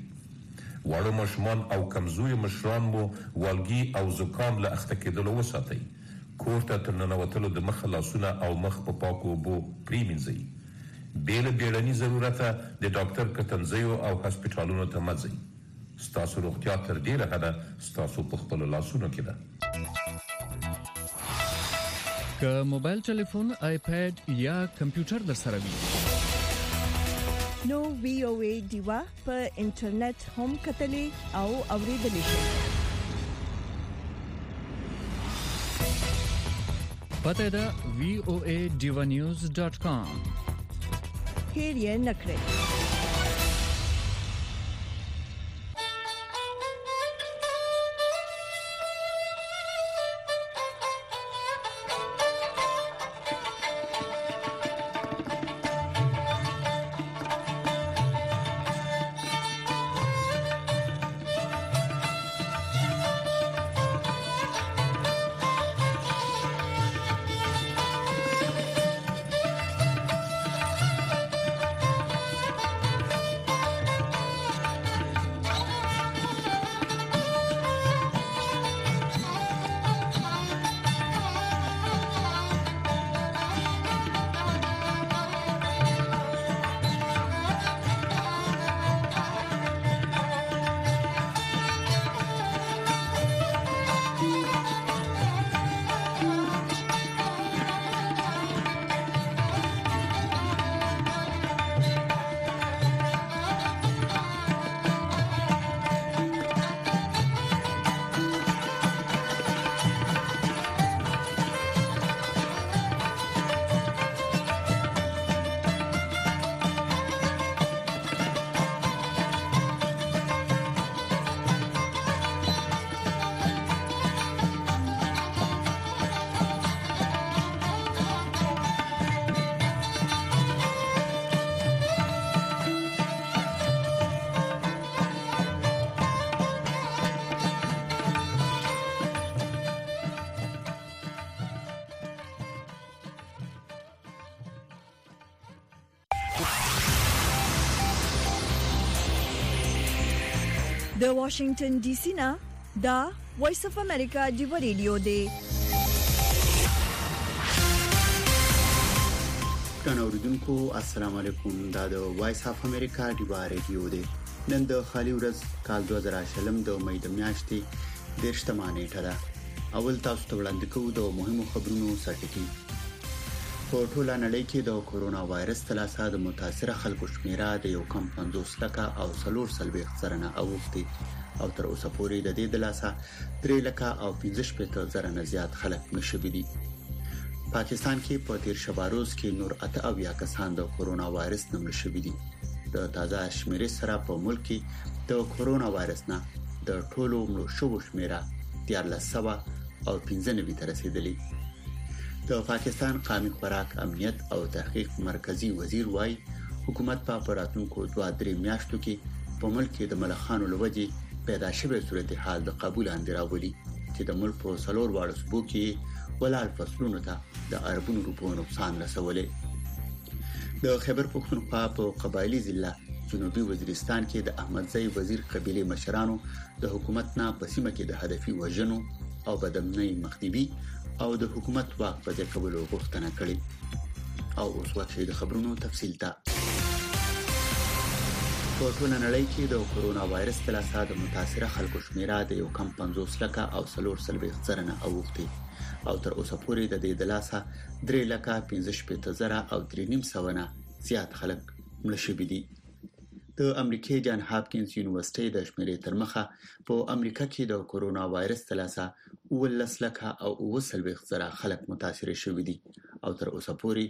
واړه ماشومان او کمزوري مشران مو والګي او زکام له اخته کېدلو وساتئ. کور ته تر ننوتلو د مخه لاسونه او مخ په پاکو اوبو پرېمینځئ. بې له بیړني ضرورته د ډاکټر کتنځیو او هسپتالونو ته مه ځئ. ستاسو روغتیا تر ډېره حده ستاسو په خپلو لاسونو کې ده. که موبایل ټلیفون، آیپیډ یا کمپیوټر درسره وي نو VOA دیوا په انټرنیټ هم کتلې او اوریدلې شئ. پته ده voadivanews.com. هیر یې نکړئ. د واشنگټن ډي سي نه دا وایس اف امریکا ډیو ریډیو دی. اوریدونکو السلام علیکم. دا د وایس اف امریکا ډیو ریډیو دی. نن د خالي ورځ کال 2020 د مې د میاشتې 10مه نیټه ده. اول تاسو ته وړاندې کوو د مهمو خبرونو سرټکی. په ټوله نړۍ کې د کورونا وایرس تلاسه د متاثره خلکو شمیره د 1.50 لکه او 4.40 زره نه اوښتي او تر اوسه پورې د دې تلاسه 3 لکه او 15 زره نه زیات خلک نشوي دي. پاکستان کې په تیر شبه روز کې نور 88 کسان د کورونا وایرس نه مړ شوي دي. د تازه شمیرې سره په ملک کې د کورونا وایرس نه د ټولو مړو شوو شمیره 1395 ته رسیدلې. د پاکستان قومي خوراک امنیت او تحقیق مرکزی وزیر وايي حکومت په راتلونکو 2-3 میاشتو کې په ملک کې د ملخانو لوجي پیدا شوې صورتحال د قبول اندراولي چې د ملک په سلور واړو صوبو کې ولال فصلونو ته د اربونو روپو نقصان رسولې. د خیبر پختونخوا په قبایلی ضلع جنوبي وزیرستان کې د احمدزی وزیر قبيله مشرانو د حکومت نه په سیمه کې د هدفي وژنو او بدامنۍ مخنیوي او د حکومت واک په ځای کولو غوښتنه کړې. او اوس وخت د خبرونو تفصیل ته. په ټوله نړۍ کې د کورونا وایرس تلاسه د متاثره خلکو شمیره د 1.50 لکه او 4.40 زره نه اوښتي او تر اوسه پورې د دې تلاسه 3 لکه 15 زره او 3.5 نه زیات خلک مړ شوي دي. د امریکای جان هاپکینز یونیورسيټي د شمیرې تر مخه په امریکا کې د کورونا وایرس تلاسه 19 لکه او 20 زره خلک متاثر شوي دي او تر اوسه پورې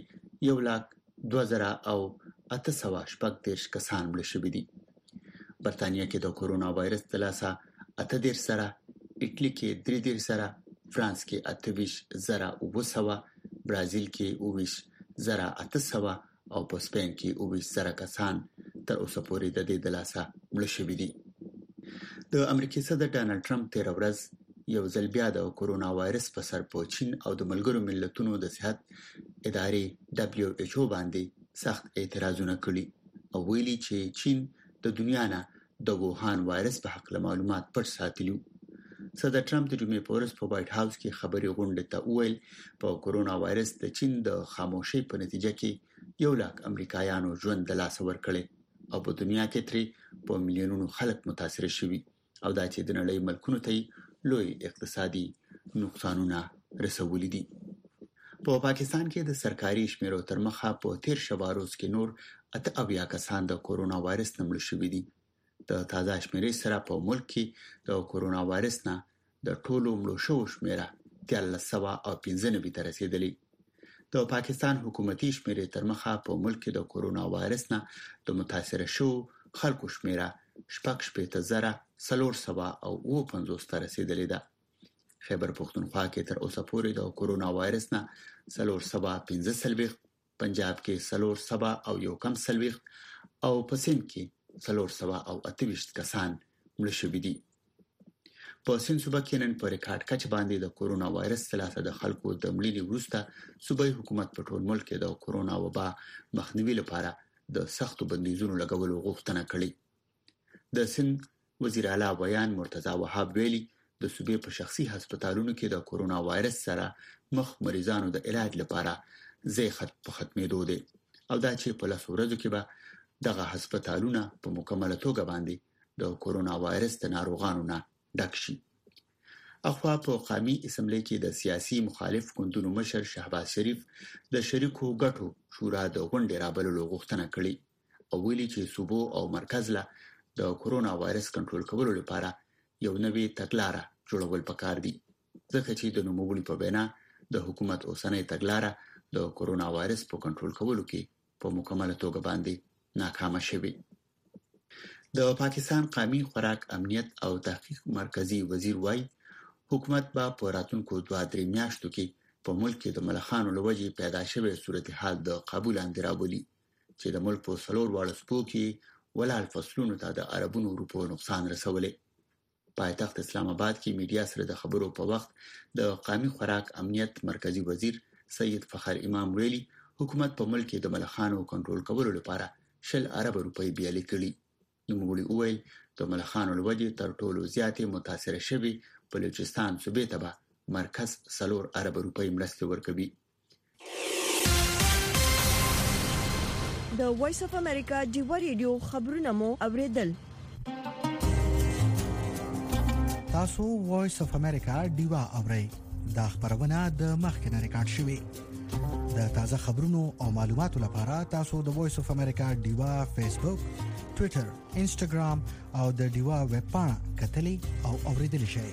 1,02,813 کسان مړ شوي دي. برتانیا کې د کورونا وایرس تلاسه 38 زره، ایټلی کې 33 زره، فرانس کې 28 زره 900، برازیل کې 29 زره 800 او په سپین کې 29 زره کسان تر اوسه پورې د دې تلاسه مړ شوي دي. د امریکای صدر ډانلډ ټرمپ تیر ورځ یو ځل بیا د کورونا وایرس په سر په چین او د ملګرو ملتونو د صحت ادارې WHO باندې سخت اعتراضونه کړي او ویلي چې چین د دنیا نه د ووهان وایرس په حق معلومات پټ ساتلی. صدر ټرمپ د جمعې په ورځ په وایټ هاوس کې خبري غونډه ته ویل په کورونا وایرس د چین د خاموشۍ په نتیجه کې 1 لک امریکایانو ژوند د لاس ورکړي او په دنیا کې ترې په میلیونونو خلک متاثر شوي او دا چې د نړۍ ملکونو ته لوی اقتصادي نقصانونه رسولي دي. په پاکستان کې د سرکاري شمیرو تر مخه په تیر شبه روز کې نور 88 کسان د کورونا وایرس نه مړ شوي دي. د تازه شمیرې سره په ملک کې د کورونا وایرس نه د ټولو مړو شوو شمیره 1395 ته رسیدلې. د پاکستان حکومتي شمیرې تر مخه په ملک کې د کورونا وایرس نه د متاثر شوو خلکو شمیره 4.450 ته رسیدلې ده. خیبر پختونخوا کې تر اوسه پورې د کورونا وایرس نه 415 پنجاب کې 400 او 1.40 او په سند کې 428 کسان مړ شوي دي. په سند صوبه کې نن په ریکارډ کچ باندې د کورونا وایرس تلاسه د خلکو د مړینې وروسته صوبایي حکومت په ټول ملک کې د کورونا وبا مخنیوي لپاره د سختو بندیزونو لګولو غوښتنه کړې. د سند وزیر اعلی بیان مرتضی وهاب ویلي د صوبې په شخصي هسپتالونو کې د کورونا وایرس سره مخ مریضانو د علاج لپاره ځای په ختمېدو دي او دا چې په لاسو ورځو کې به دغه هسپتالونه په مکمله توګه باندې د کورونا وایرس د ناروغانو نه ډک شي. اخوا په قومي اسمبلی کې د سیاسي مخالف ګوندونو مشر شهباز شریف د شریکو ګټو شورا د غونډې رابللو غوښتنه کړې او ویلي چې صوبو او مرکز له د کورونا وایرس کنټرول کولو لپاره یو نوې تګلارې جوړول پکار دي ځکه چې د نوموړي په بنا د حکومت اوسنۍ تګلارې د کورونا وایرس په کنټرول کولو کې په مکمله توګه باندې ناکامه شوه. د پاکستان قومي خوراک امنیت او تحقیق مرکزی وزیر وايي حکومت به په راتلونکو 2-3 میاشتو کې په ملک کې د ملخانو لوجي پیدا شوې صورتحال د قبول اندراولي چې د ملک په سلور واړو صوبو کې ولال فصلونو ته د اربونو روپو نقصان رسولې. پایتخت اسلام آباد کې میډیا سره د خبرو په وخت د قومي خوراک امنیت مرکزی وزیر سید فخر امام ویلي حکومت په ملک کې د ملخانو کنټرول کولو لپاره 10 ارب روپۍ بیالې کړي نوموړي وویل د ملخانو لوجې تر ټولو زیاتې متاثر شوي بلوچستان صوبې ته به مرکز 4 ارب روپۍ مرستې ورکوي. د وایس اف امریکا ډیوا ریډیو خبرونه مو اوریدل. تاسو وایس اف امریکا ډیوا اورئ. دا خبرونه د مخکنه ریکارډ شوې. د تازه خبرونو او معلوماتو لپاره تاسو د وایس اف امریکا ډیوا فیسبوک، ټوئیټر، انسټاګرام او د ډیوا ویب پاڼه کتلې او اوریدل شئ.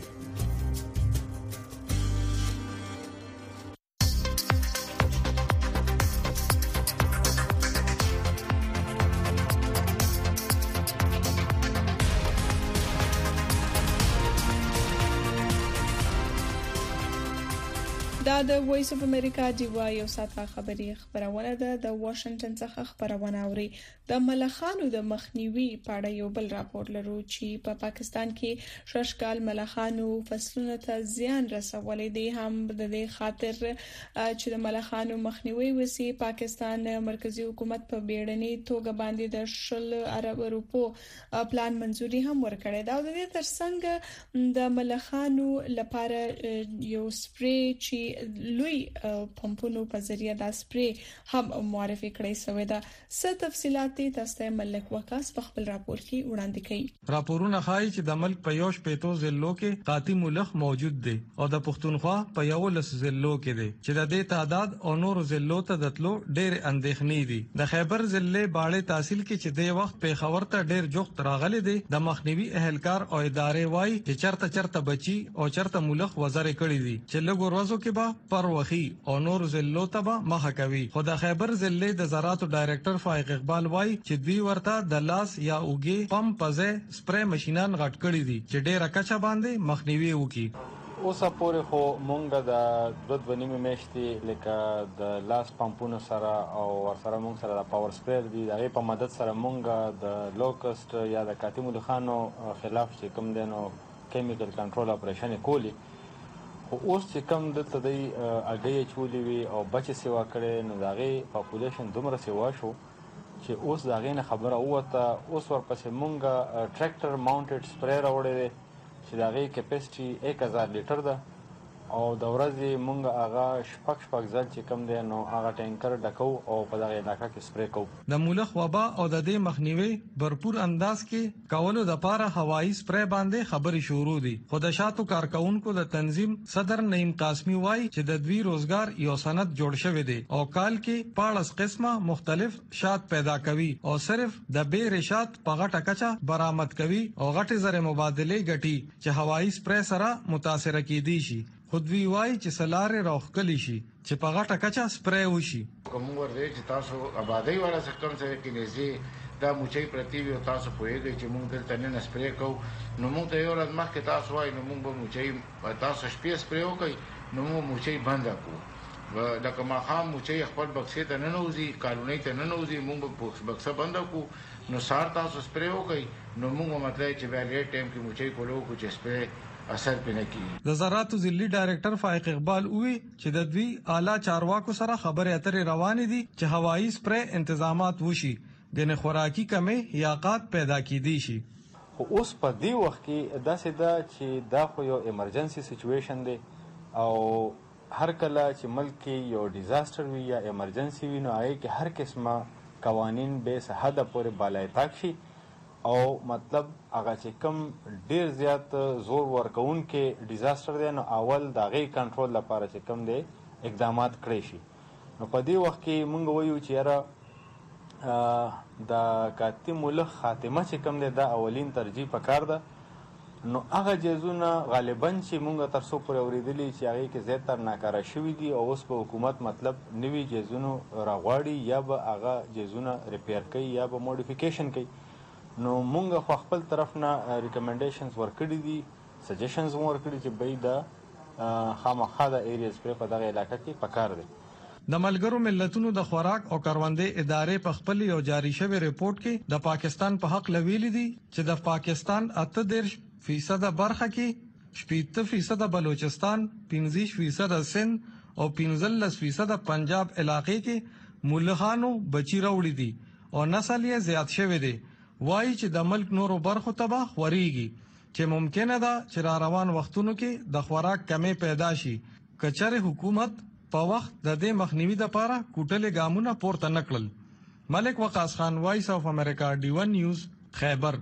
دا د وایس اف امریکا ډیوا یو ساعته خبرونه ده د واشنگټن څخه خبرونه اوري. د ملخانو د مخنیوي په اړه یو بل راپور لرو چې په پاکستان کې ششکال ملخانو فصلونو ته زیان رسولې دي. هم د دې خاطر چې د ملخانو مخنیوي وسی پاکستان مرکزی حکومت په بیړني توګه باندې د 10 ارب روپو پلان منزوري هم ورکړی دا. د دې ترڅنګ د ملخانو لپاره یو سپری چې لوی پمپونو په ذریعہ د سپری هم معرفي کړی شوی دا. څه تفصيلات تاسو ملک وکاس په خپل راپور کې وړاندې کړي. راپورونه ښایي چې د ملک په یوش پیتو ضلعو کې قاطی ملخ موجود دي او د پښتونخوا په یو لس ضلعو کې دي چې د دې تعداد او نور ضلعو ته دتلو ډېر اندېښنې دي. د خیبر ضلع باړې تحصیل کې چې د وخت په خبر ته ډېر جوخت راغلي دي. د مخنیوي اهلکار او ادارې وایي چې چرته بچي او چرته ملخ وزره کړی دي چې لږ ورځو کې پر وخی او نور ضلعو ته مخه کوي. خو د خیبر ضلع د زراعت ډایریکټر فائق اقبال وایي چې دوی ورته د لاس یا اوګي پمپ پزې سپری ماشينان غټ کړی دي چې ډېر کچا باندې مخنیوي وکړي. اوسه پورې خو مونږ د 2.5 میاشتې لکه د لاس پمپونو سره او ورسره مونږ سره د پاور سپریر دی دغه په مدد سره مونږ د لوکست یا د کاتیم لخانو خلاف چې کوم دینو کیمیکل کنټرول اپریشن کولی. خو اوس چې کوم دلته دی اګي چولې وي او بچي سیوا کړي نو دغه پاپولیشن دومره سیوا شو چې اوس دغه نه خبره وته. اوس ورپسې مونږ ټریکټر ماونټډ سپری راوړی چې دغه کیپاسټي 1000 لیټر ده او د ورځې مونږ هغه شپږ ځل چې کوم دی نو هغه ټینکر ډکو او په دغه علاقې کې سپری کوو. د ملخ وبا او د دې مخنیوي برپور انداز کې کولو د پاره هوایی سپری باندې خبري شروع دي. خو د شاتو کارکونکو د تنظیم صدر نعیم قاسمی وایي چې د دوی روزګار یو سند جوړ شوی دی او کال کې 14 قسمه مختلف شات پیدا کوي او صرف د بیر شات په غټه کچا برآمد کوي او غټي زره مبادله غټي چې هوایی سپری سره متاثر کیدي شي. خودوی وای چې سلاره راخکلی شي چې په غټه کچا سپری وشي. کوم ورته چې تاسو آبادی والا سیستم سره کې نږدې دا موچي پرتی او تاسو پوهیږئ چې موږ دلته نه سپری کوو نو موږ ته یو ورځ مخکې تاسو وای نو موږ به موچي تاسو شپې سپری وکړي نو موږ موچي بند کړو. لکه ما خام موچي خپل بکسې ته نه نوځي قانوني ته نه نوځي موږ به بکسه بند کړو نو سار تاسو سپری وکړي نو موږ مطلب چې ویلې ټیم کې موچي کولو کو چې سپری اثر پنه کی. د زراعت ضلعي ډایریکټر فائق اقبال وی چې د دوی اعلی چارواکو سره خبرې اترې روانې دي چې هوایی سپری تنظیمات وشي د خوراکي کمی یاقات پیدا کیدي شي. خو اوس په دې وخت کې داسې ده چې دا خو یو ایمرجنسي سچويشن دی او هر کله چې ملک یو ډیزاستر وي یا ایمرجنسي وي نو هغه کې هر قسمه قوانین به حد پورې بالای تاک شي او مطلب هغه چې کم ډیر زیات زور ورکون کې ډیزاستر دی نو اول د غي کنټرول لپاره چې کم دی اقدامات کړی شي. نو په دې وخت کې مونږ وایو چې یاره د کاتی ملخ خاتمه چې کم دی دا اولین ترجیح پکار ده. نو هغه جزونه غالبا چې مونږ تر څو پورې اوریدلی چې هغه کې زیاتره ناکاره شوی دي او اوس په حکومت مطلب نوی جزونه راغواړي یا به هغه جزونه ریپیر کوي یا به موډیفیکیشن کوي. نو مونږ خو خپل طرف نه ریکمنډیشنز ورکړي دي سجیشنز ورکړي چې به دا خامخا د ایریاز په دغه علاقې کې پکار دي. د ملګرو ملتونو د خوراک او کروندې ادارې په خپل یو جاری شوی ریپورت کې د پاکستان په حق لویل دي چې د پاکستان 38% برخه کې 70% بلوچستان 15% سند او 15% پنجاب علاقې کې ملخانو بچی راوړي دي او نسل یې زیات شوی دی وایي چې د ملک نورو برخو ته خوريږي چې ممکنه ده چې را روان وختونو کې د خوراک کمی پیدا شي کچره حکومت په وخت د دې مخنیوي لپاره کوټلې ګامونه پورته نکړل. ملک وقاص خان، وایس اف امریکا، ډی1 نیوز، خیبر.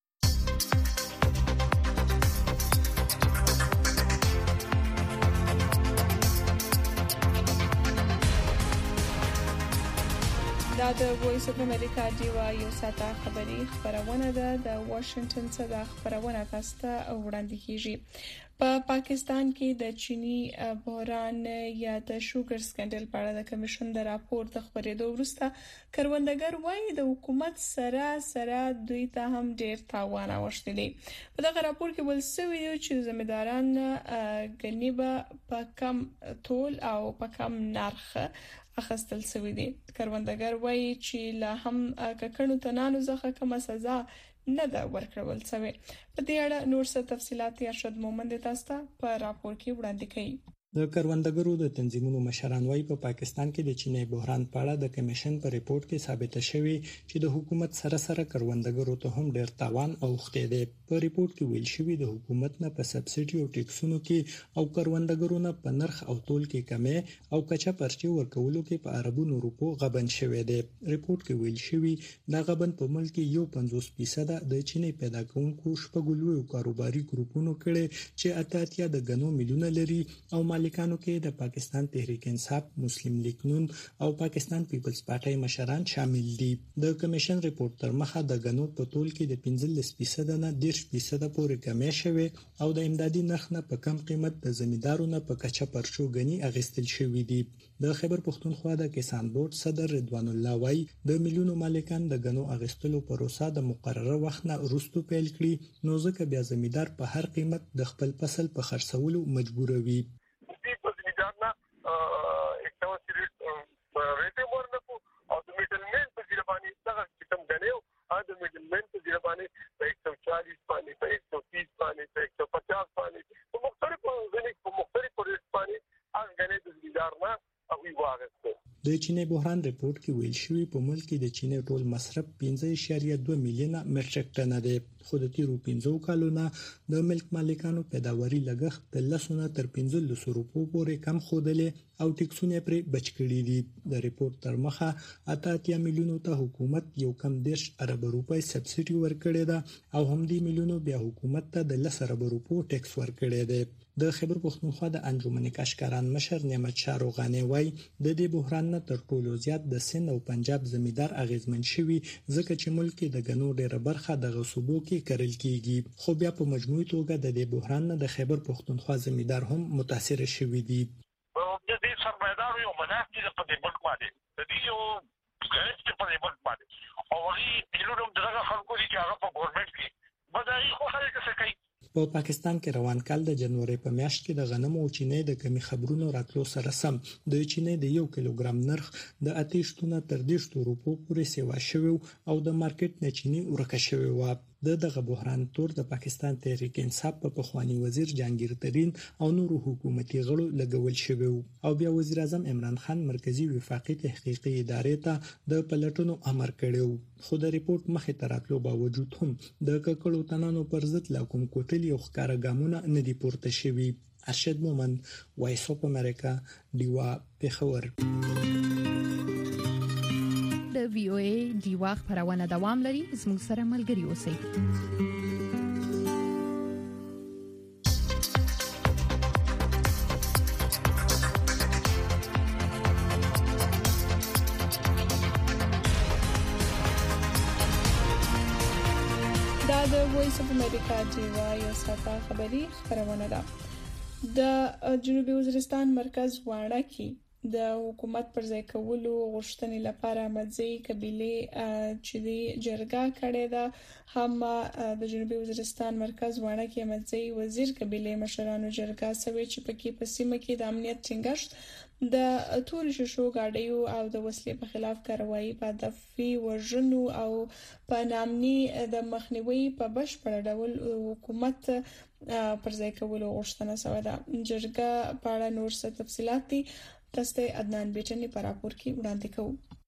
دا د وایس اف امریکا ډیوا یو ساته خبری خبرونه ده د واشنگټن څخه د خبرونه تاسو ته وړاندې کیږي. په پاکستان کې د چینی بحران یا د شوګر سکندل په اړه د کمیشن د راپور د خبرېدو وروسته کروندګر وایي د حکومت سره دوی ته هم ډیر تاوان اوښتي دي. په دغه راپور کې ول سوي چې ځمېداران غنیبه په کم تول او په کم نرخ اخستل شوی دي. کروندګر وایي چې لا هم ککړو تنانو څخه کومه سزا نه دا ورکړل شوی. په دې اړه نور څه تفصيلات ارشد مومند تاسو ته په راپور کې وړاندې کړي. د کروندګرو د تنظیمونو مشران وايي په پاکستان کې د چینی بحران په اړه د کمیشن په ریپورت کې ثابته شوی چې د حکومت سره کروندګرو ته هم ډیر تاوان اوښتي دي. په ریپورت کې ویل شوی د حکومت نه په سبسيډي او ټیکسونو کې او کروندګرو نه په نرخ او تول کې کمی او کچا پرچي ورکولو کې په اربونو روپو غبن شوی دی. ریپورت کې ویل شوی دا غبن په ملک کې 50% د چینی پیدا کوونکو شپږلوي کاروباري ګروپونو کړي چې اتاتیا د غنو میلیونه لري او مالکانو کې د پاکستان تحریک انصاف، مسلم لیگ نون او پاکستان پیپلز پارټي مشران شامل دي. د کمیشن ریپورت تر مخه د غنو په تول کې د 15% نه 10% پورې کمی شوی او د امدادي نرخ نه په کم قیمت د زمیندارو نه په کچا پرچو غني اغستل شوی دي. د خیبر پښتونخوا د کسان بورډ صدر رضوان الله وای د میلیونو مالکان د غنو اغستلو پروسه د مقرره وخت نه وروسته پیل کړي، نو ځکه بیا زمیندار په هر قیمت د خپل فصل په خرڅولو مجبور وي. د چینی بحران ریپورت کې ویل شوی په ملک کې د چینی ټول مصرف 15.2 میلیونه مټریک ټن دی، خو د تیرو 15 کالو نه د ملک مالکانو پیداواري لګښت د 10 نه تر 15 روپو پورې کم خوده او ټیکسونه پرې بچ کړي دي. د ریپورت تر مخه 88 میلیونو ته حکومت یو کم 10 ارب روپۍ سبسيډي ورکړي ده او هم دی میلیونو بیا حکومت ته د 10 ارب روپو ټیکس ورکړي دي. د خیبر پښتونخوا د انجمن کاشکران مشر نعمت شاه روغاني وای د دې بحران نه تر ټولو زیات د سند او پنجاب زمیندار اغیزمن شوی ځکه چې ملک د غنو ډیره برخه د غصوبو کې کرل کیږي، خو بیا په مجموعي توګه د دې بحران نه د خیبر پښتونخوا زمیندار هم متاثر شوی دي. د دې سرمایدار یو مناسب په دې ملک باندې د دې یو ګټه په دې ملک باندې او هغه پیلوټ دغه خلکو دي چې هغه په ګورنمنت کې بدایي خو خلک څه کوي. په پاکستان کې روان کال د جنوري په میاشت کې د غنمو او چینې د کمی خبرونو راتلو سره سم د چینې د 1 کیلوګرام نرخ د 8 تر 10 روپو پورې سیوا شوی او د مارکیټ نه چینی ورکه شوی و. دغه بحران تور د پاکستان تحریک انصاف په پخوانی وزیر جهانگیر ترین او نورو حکومتي غړو لګول شوی او بیا وزیر اعظم عمران خان مرکزی وفاقي تحقیقي ادارې ته د پلټونو امر کړو. خو د ریپورت مخې ته راتلو باوجود هم د ککړو تنانو پر ضد لا کوم کوټل یو ښکارا ګامونه نه دی پورته شوی. ارشد مومند، وایس اف امریکا، دیوا پیښور. د وی او ای دیوا خبرونه دوام لري، زموږ سره ملګري اوسئ. دا د وایس اف امریکا دیوا یو ساته خبری خبرونه ده. د جنوبي وزیرستان مرکز واڼه کې د حکومت پر ځای کولو غوښتنې لپاره مزي قبيله چې د جرګه کړې ده هم د جنوبي وزیرستان مرکز واڼه کې مزي وزیر قبيله مشرانو جرګه سوي چې پکې په سیمه کې د امنیت ټینګښت د تور ششو گاډیو او د وسلې په خلاف کاروایی په دفي وژنو او په نامني د مخنیوي په بشپړ ډول حکومت پر ځای کولو غوښتنه شوې ده. جرګه په اړه نور څه تفصيلات دي تاسو عدنان بیٹنی پر راپور کې وړاندې کوو.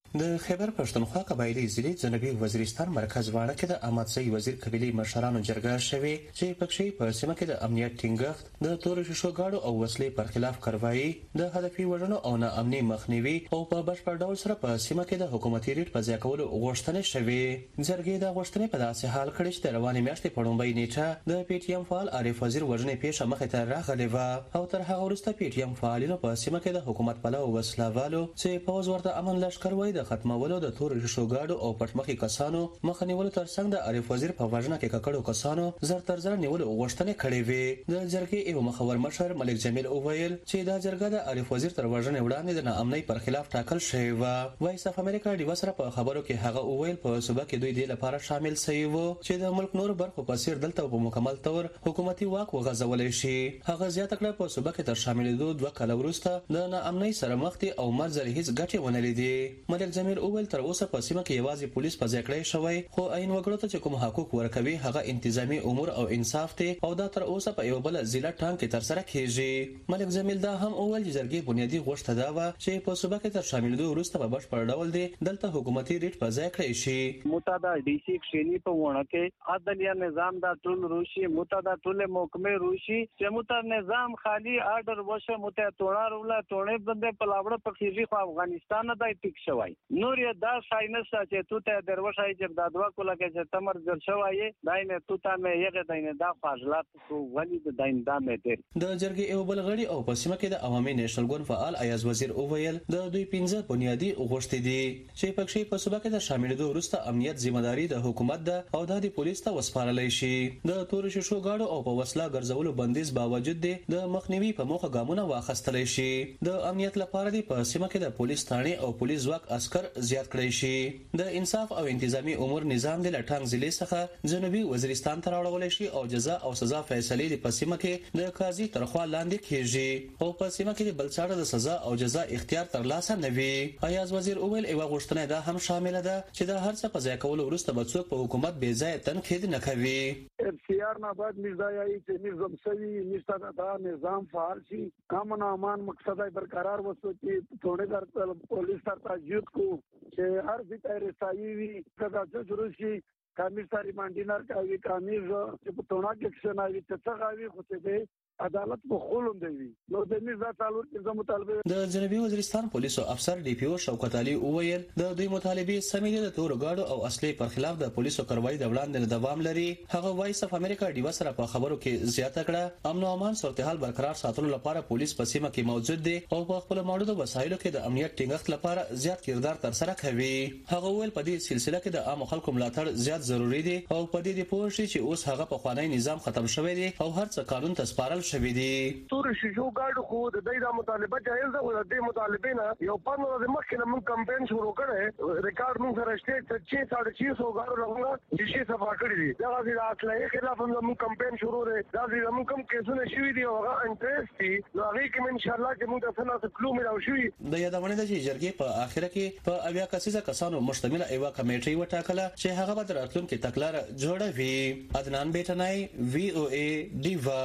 د خیبر پښتونخوا قبایلی ضلع جنوبي وزیرستان مرکز واړه کې د احمدزی وزیر قبیلې مشرانو جرګه شوې چې پکې په سیمه کې د امنیت ټینګښت د تور شیشو گاډو او وسلې پر خلاف کاروایی د هدفي وژنو او ناامني مخنیوي او په بشپړ ډول سره په سیمه کې د حکومتي ریټ په ځای کولو غوښتنې شوې. جرګې د غوښتنې په داسې حال کړی چې د روانې میاشتې په لومړۍ نیټه د پی ټی ایم فعال عارف وزیر وژنې پیښه مخې ته راغلې وه او تر هغه وروسته پی ټی ایم فعالینو په سیمه کې د حکومت پلو وسلوالو چې پوځ ورته امن لشکر وایي د ختمولو د تور شوګاډو او پټمخي کسانو مخ نیولو ترڅنګ د عارف وزیر په وژنه کې ککړو کسانو زر تر زر نیولو غوښتنې کړې وې. د جرګې یو مخور مشر ملک جمیل اوویل چې دا جرګه د عارف وزیر تر وژنې وړاندې د ناامنۍ پر خلاف ټاکل شوی و. وایس اف امریکا ډیوا سره په خبرو کې هغه اوویل په صوبه کې دوی د لپاره شامل شوی وو چې د ملک نور برخو په څیر دلته په مکمل تور حکومتي واک وغځولای شي. هغه زیاته کړه په صوبه کې تر شاملېدو 2 کال وروسته د ناامنۍ سره مخ دي او مرزل هیڅ ګټه ونه لیدي. ملک جمیل اوویل تر اوسه په سیمه کې یوازې پولیس په ځای کړی شوی خو عین وګړو ته چې کوم حقوق ورکوي هغه انتظامی امور او انصاف دی او دا تر اوسه په یو بل ضلع ټانګ کې تر سره کیږي. ملک جمیل دا هم اول چې جرګې بنیادی غوښتنه دا و چې په صوبه کې تر شاملېدو وروسته په بشپړ ډول دی دلته حکومتي ریټ په ځای کړی شي. متعدد ډي سي کښینی په ونه کې عدلیه نظام دا ټول روشي متعدد ټول محکمه روشي چې متعدد نظام خالی آرډر وشه متعدد توړه ټوڼه بندې پلاوړه په خيږي خو افغانستان نه دای ټیک شوی نور یې دا ساينس چې تو ته دروښای چې دا دوا کوله چې تمر جوړ شوی داینه تو ته مې یغه داینه دا فاضلات کو ولې د دایندا مې دې د جرګې یو بل غړي او په سیمه کې د عوامي نېشنل ګوند فعال ایاز وزیر اوویل د دوی 15 بنیادی غوښتنې دي چې پکې په صوبه کې د شاملېدو وروسته امنیت ځمېداري د حکومت ده او د پولیس ته وسپارلای شي. د تور شیشو گاډو او په وسله ګرځولو بندیز باوجود د مخنیوي په موخه ګامونه واخیستلای شي. د امنیت لپاره دی په سیمه کې د پولیس ثاني او پولیس ځواک عسكر زیات کړی شي. د انصاف او انتظامی امور نظام د لټانګ ضلع څخه جنوبي وزیرستان ته راوړل شي او جزا او سزا فیصلې د پسیمه کې د قاضي ترخوا لاندې کیږي او پسیمه کې د بلڅاړه د سزا او جزا اختیار تر لاسه نه وي. ایاز وزیر اوویل ایوا غوښتنه دا هم شامل ده چې د هر څه په ځای کولو وروسته به څوک په حکومت بې ځای تنقید نه کوي. اختیار نه بعد مزایي چې نظام سوي نشته دا نظام فعال شي امن امان مقصد برقرار وسو چې ټوړه در پولیس تر تجدید کو چې هر څه رسایي وي کدا چې شروع شي کامیز ساری مانډینر کوي کامیز چې په ټوڼه کې څه نه وي څه غوي خو ته عدالت په خولوم دی نو د نظام تعلق کې مطالبه د جنوبي وزیرستان پولیسو افسر ډي پی او شوکت علي اوویل د دوی مطالبه سمیده د تور غاډو او اصلي پر خلاف د پولیسو کاروایی د وړاندې دوام لري. هغه وایس اف امریکا ډیوا سره په خبرو کې زیاته کړه امن او امان صورتحال برقرار ساتلو لپاره پولیس په سیمه کې موجود دي او په خپل موجوده وسایلو کې د امنیت ټینګښت لپاره زیات کردار تر سره کوي. هغه ویل په دې سلسله کې د عام خلکو ملاتړ زیات ضروری دی او په دې پوه شي چې اوس هغه په خوانی نظام ختم شوی دی او هر څه قانون ته سپارل شوی دی. تور شیشو گاډو خو د دې د مطالبه جایز ده او د دې مطالبه نه یو 15 ورځې مخکې موږ کمپاین شروع کړی ریکارډ موږ سره شته چې 650 گاډو لغونه چې صفا کړی دي دا غوښتل اصلي خلاف موږ کمپاین شروع کړی دا موږ کوم کیسونه شوي دي او هغه انټرست دي نو هغه کې ان شاء الله چې موږ تاسو نه کلو ملاو شوي د یادونه د جرګې په اخره کې په اویا کسیزه کسانو مشتمل ایوا کمیټي وټاکله چې هغه به راتلونکي تکلار جوړوي. عدنان بیٹنای وی او ای ډیوا.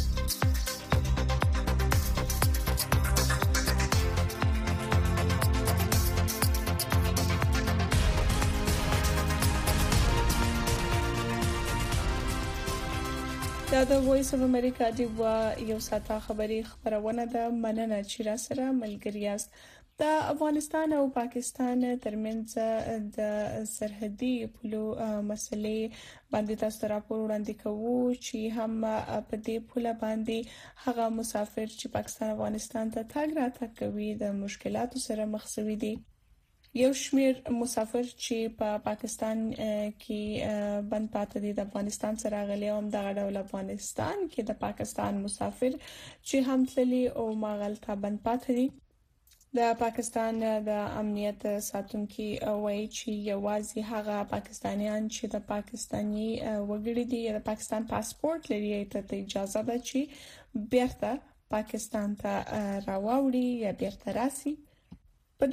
دا د وایس اف امریکا دی یو ساته خبرونه ده مننه چې را سره ملګری یاست. د افغانستان او پاکستان ترمنځ د سرحدي پولو مسلې باندې تاسو راپور وړاندې کوو چې هم په دې پوله باندې هغه مسافر چې پاکستان افغانستان ته تګ راتګ کوي د مشکلاتو سره مخ شوي دي. یو شمیر مسافر چې په پاکستان کې بند پاتې دي د افغانستان سره غلي هم د غړول افغانستان کې د پاکستان مسافر چې هم تللي او ماغلطه بند پاتې دي. د پاکستان د امنیت ساتونکو وایي چې یوازې هغه پاکستانیان چې د پاکستاني وګړي دي یا د پاکستان پاسپورت لري ته اجازه ده چې بیرته پاکستان ته راوړي یا بیرته راسي. په دې اړه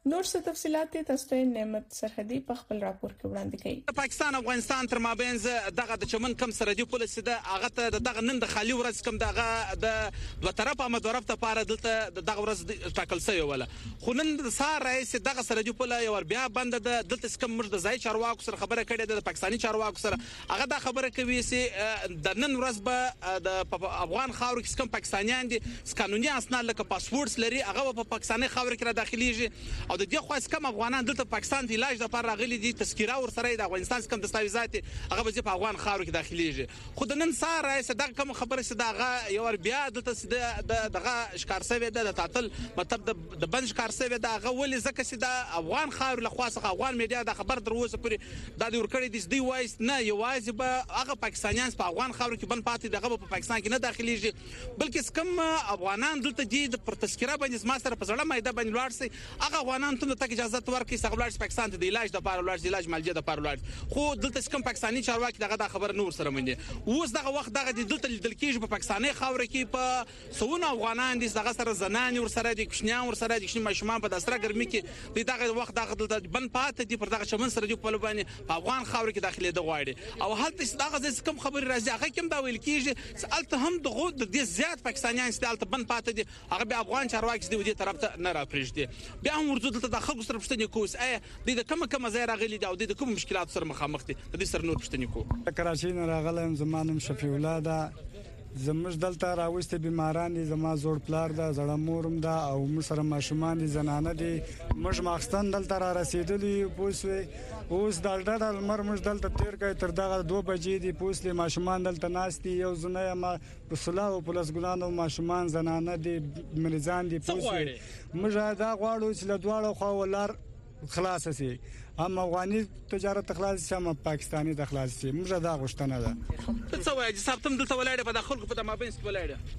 نور څه تفصيلات تاسو ته نعمت سرحدي په خپل راپور کې وړاندې کړي. پاکستان افغانستان تر مابین دغه د چمن کم سرحدي پولیس ده هغه ته دغه نن د خالي ورځ کم دغه د دوه طرفه مدورف ته پاره دلته دغه ورځ ټاکل شوی ولا خو نن د سار رئیس دغه سرحدي پولیس یو بیا بند ده دلته کم مرده ځای چارواکو سره خبره کړې ده د پاکستاني چارواکو سره هغه دا خبره کوي چې د نن ورځ به د افغان خاور کې کم پاکستانیان دي قانوني اسناد لکه پاسپورت لري هغه په پاکستاني خاور کې را داخليږي او د دې خاص کم افغانان دلته پاکستان ته علاج لپاره راغلي دي تذکره ور سره د افغانستان کم دستاویزات هغه به په افغان خاور کې داخليږي خو د نن سار رئیس دغه کوم خبره چې دغه یو بیا دلته دغه ښکار سوي د تعطل مطلب د بند ښکار سوي دغه ولې ځکه چې د افغان خاور له خاصه افغان میډیا د خبر دروازه پورې د ورکړې دي وایس نه یوازې به هغه پاکستانیان په افغان خاور کې بند پاتې دغه په پاکستان کې نه داخليږي بلکې کم افغانان دلته دي د تذکره باندې ماستر په ځړه مایده باندې لاړ سي هغه افغانان ته د اجازه ورکړي سغبلار پاکستان ته د علاج د پاره لاړ علاج مالجه د پاره لاړ خو دلته کم پاکستاني چارواکي دغه خبر نور سره منډي اوس دغه وخت دغه دلته لیدل کېږي په پاکستاني خاور کې په سونه افغانان دي دغه سره زنان ور سره دي کوشنیان ور سره دي کوشنی ماشومان په دستره ګرمي کې دغه وخت دغه دلته بند پاتې دي پر دغه چمن سره دي په لبانې په افغان خاور کې داخلي د غواړي او هلته دغه کم خبر راځي هغه کوم دا ویل کېږي الته هم دغه د زیات پاکستانیان ستالته بند پاتې دي هغه به افغان چارواکي دي ودي طرف ته نه راپریږدي بیا هم ورته دلته د خلکو سره پښتني کوس د کومه ځای راغلي دا د کوم مشکلات سره مخامخ دي د دې سره نور پښتني کو کراچۍ نه راغلم زمانم شفیع الله ده زموږ دلته راوسته بیماران دي زما زوړ پلار ده زړه مورم ده او موږ سره ماشومان دي زنانه دي موږ ماخستان دلته را رسیدلی پوسوي اوس دلته د لمر موږ دلته تیر کوي تر دغه 2 بجې دي پوسلې ماشومان دلته ناشتي یو زنه ما په صلاح او پلس ګلانو ماشومان زنانه دي مریضان دي پوسوي موږ دا غواړو چې له دواړو خوا ولر خلاص سي هم افغاني تجارت خلاص شي هم پاکستاني د خلاص شي موږ دا غوښتنه ده څه وایي چې سپتم دلته ولاړ په داخل په مابین ست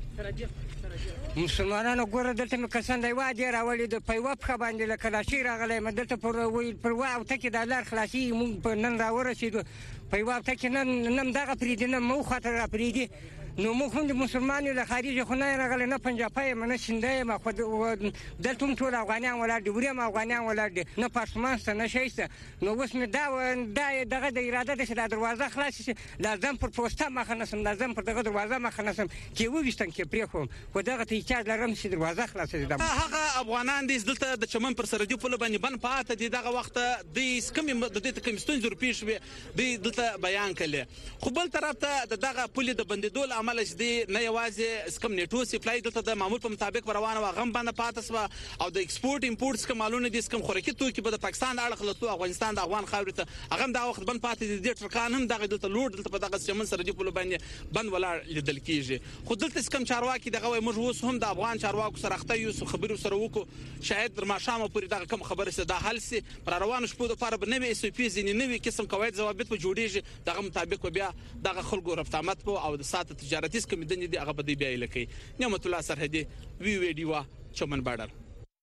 ولاړ مسلمانانو ګوره دلته مې کسان دی وادي راولي د پیوب خ باندې له کلاشي راغلی مدلته پر ویل پر واو ټکی د لار خلاصي مونږ په نن راورسېدو پیوب ټکی نن دغه پریدي نه مو خاطر را پریدي نو موږ هم د مسلمانانو له خارج خو نه راغلی نه پنجابي نه شینده ما خو دلته ټول افغانان ولاړ دي وریم افغانان ولاړ دي نه پاسمان نه شيسته نو اوس مې دغه د اراده د شته دروازه خلاص شي لازم پر پوسټه مخ نه سم لازم پر دغه دروازه مخ نه سم کې وښتن کې پرې خو خو دغه ته اجازه لرم چې دروازه خلاص شي هغه افغانان دي دلته د چمن پر سرحدي پل باندې بن پاتې دي دغه وخت د سکم د دې کمیستون زور پیښ وي د دلته بیان کړي خو بل طرف ته دغه پل د بندیدول عمل چې نه یوازې سکم نیټو سپلای دلته د معمول په مطابق روانه و غم باندې پاتس او د ایکسپورت امپورټس کومالونه دي سکم خورکي توکي په پاکستان اړه خلطو افغانستان د افغان خاور ته هغه د وخت بند پاتې دي ترکان هم دغه دلته لوډ دلته په دغه چمن سره دی په باندې بند ولاړ لیدل کیږي خو دلته سکم چارواکي دغه موږ اوس هم د افغان چارواکو سره اخته یو خبرو سره وکړو شاید در ماشامه پورې دغه کوم خبره سره د حل سي پر روانو شپو د لپاره بنوي اس پی زینې نوي قسم قواعد ضوابط په جوړیږي دغه مطابق بیا دغه خلکو رفتامت او د ساته تجارتي سکم دنه دي هغه بده بیا لکه نعمت الله سرحدي وی ډیوا چمن بارډر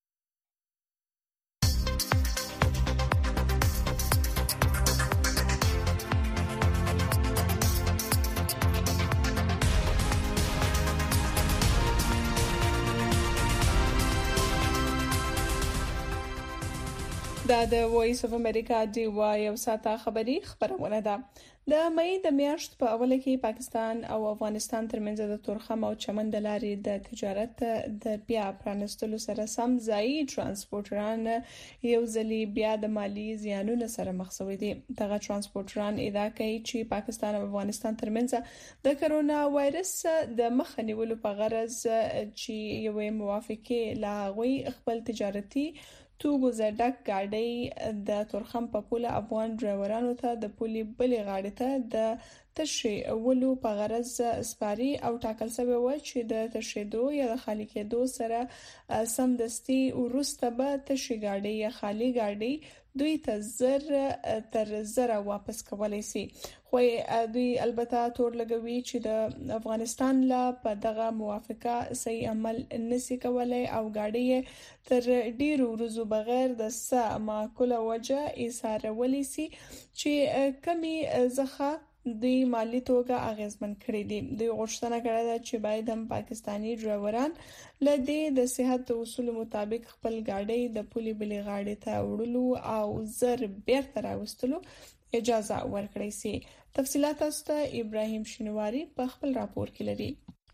دا د وایس اف امریکا دی وای او ساته خبرونه ده د مې د میاشت په اوله کې پاکستان او افغانستان ترمنځ د تورخم او چمن د لارې د تجارت د بیا پرانستلو سره سم ځای ترانسپورټران یو ځلې بیا د مالی زیانونو سره مخ شوي دي دغه ترانسپورټران ادعا کوي چې پاکستان او افغانستان ترمنځ د کرونا وایرس د مخنیوي په غرض چې یو موافقه لاغوي خپل تجارتي توګو زړک گاډي د تورخم په پوله افغان ډرایورانو ته د پولي بلې غاړې ته د تشریولو په غرض سپاري او ټاکل شوی و چې د تشریدو یا د خالي کېدو سره سمدستي ورسته به تشری گاډي یا خالي گاډي دوی ته تر زره واپس کولای شي خو دوی البته تور لګوي چې د افغانستان لا په دغه موافقه صحیح عمل نشي کولای او گاډي تر ډیرو ورځو بغیر د معقوله وجه ایثار ولې سي چې کمی زخه د مالی توګه اغیزمن کړی دي. د غوښتنه کړې ده چې باید هم پاکستانی ډرایوران لدې د صحت اصول مطابق خپل گاډي د پولي بلې غاړې ته وړلو او زر بیرته راوستلو اجازه ورکړي سي. تفصيلات است ابراهيم شینواری په خپل راپور کې لري.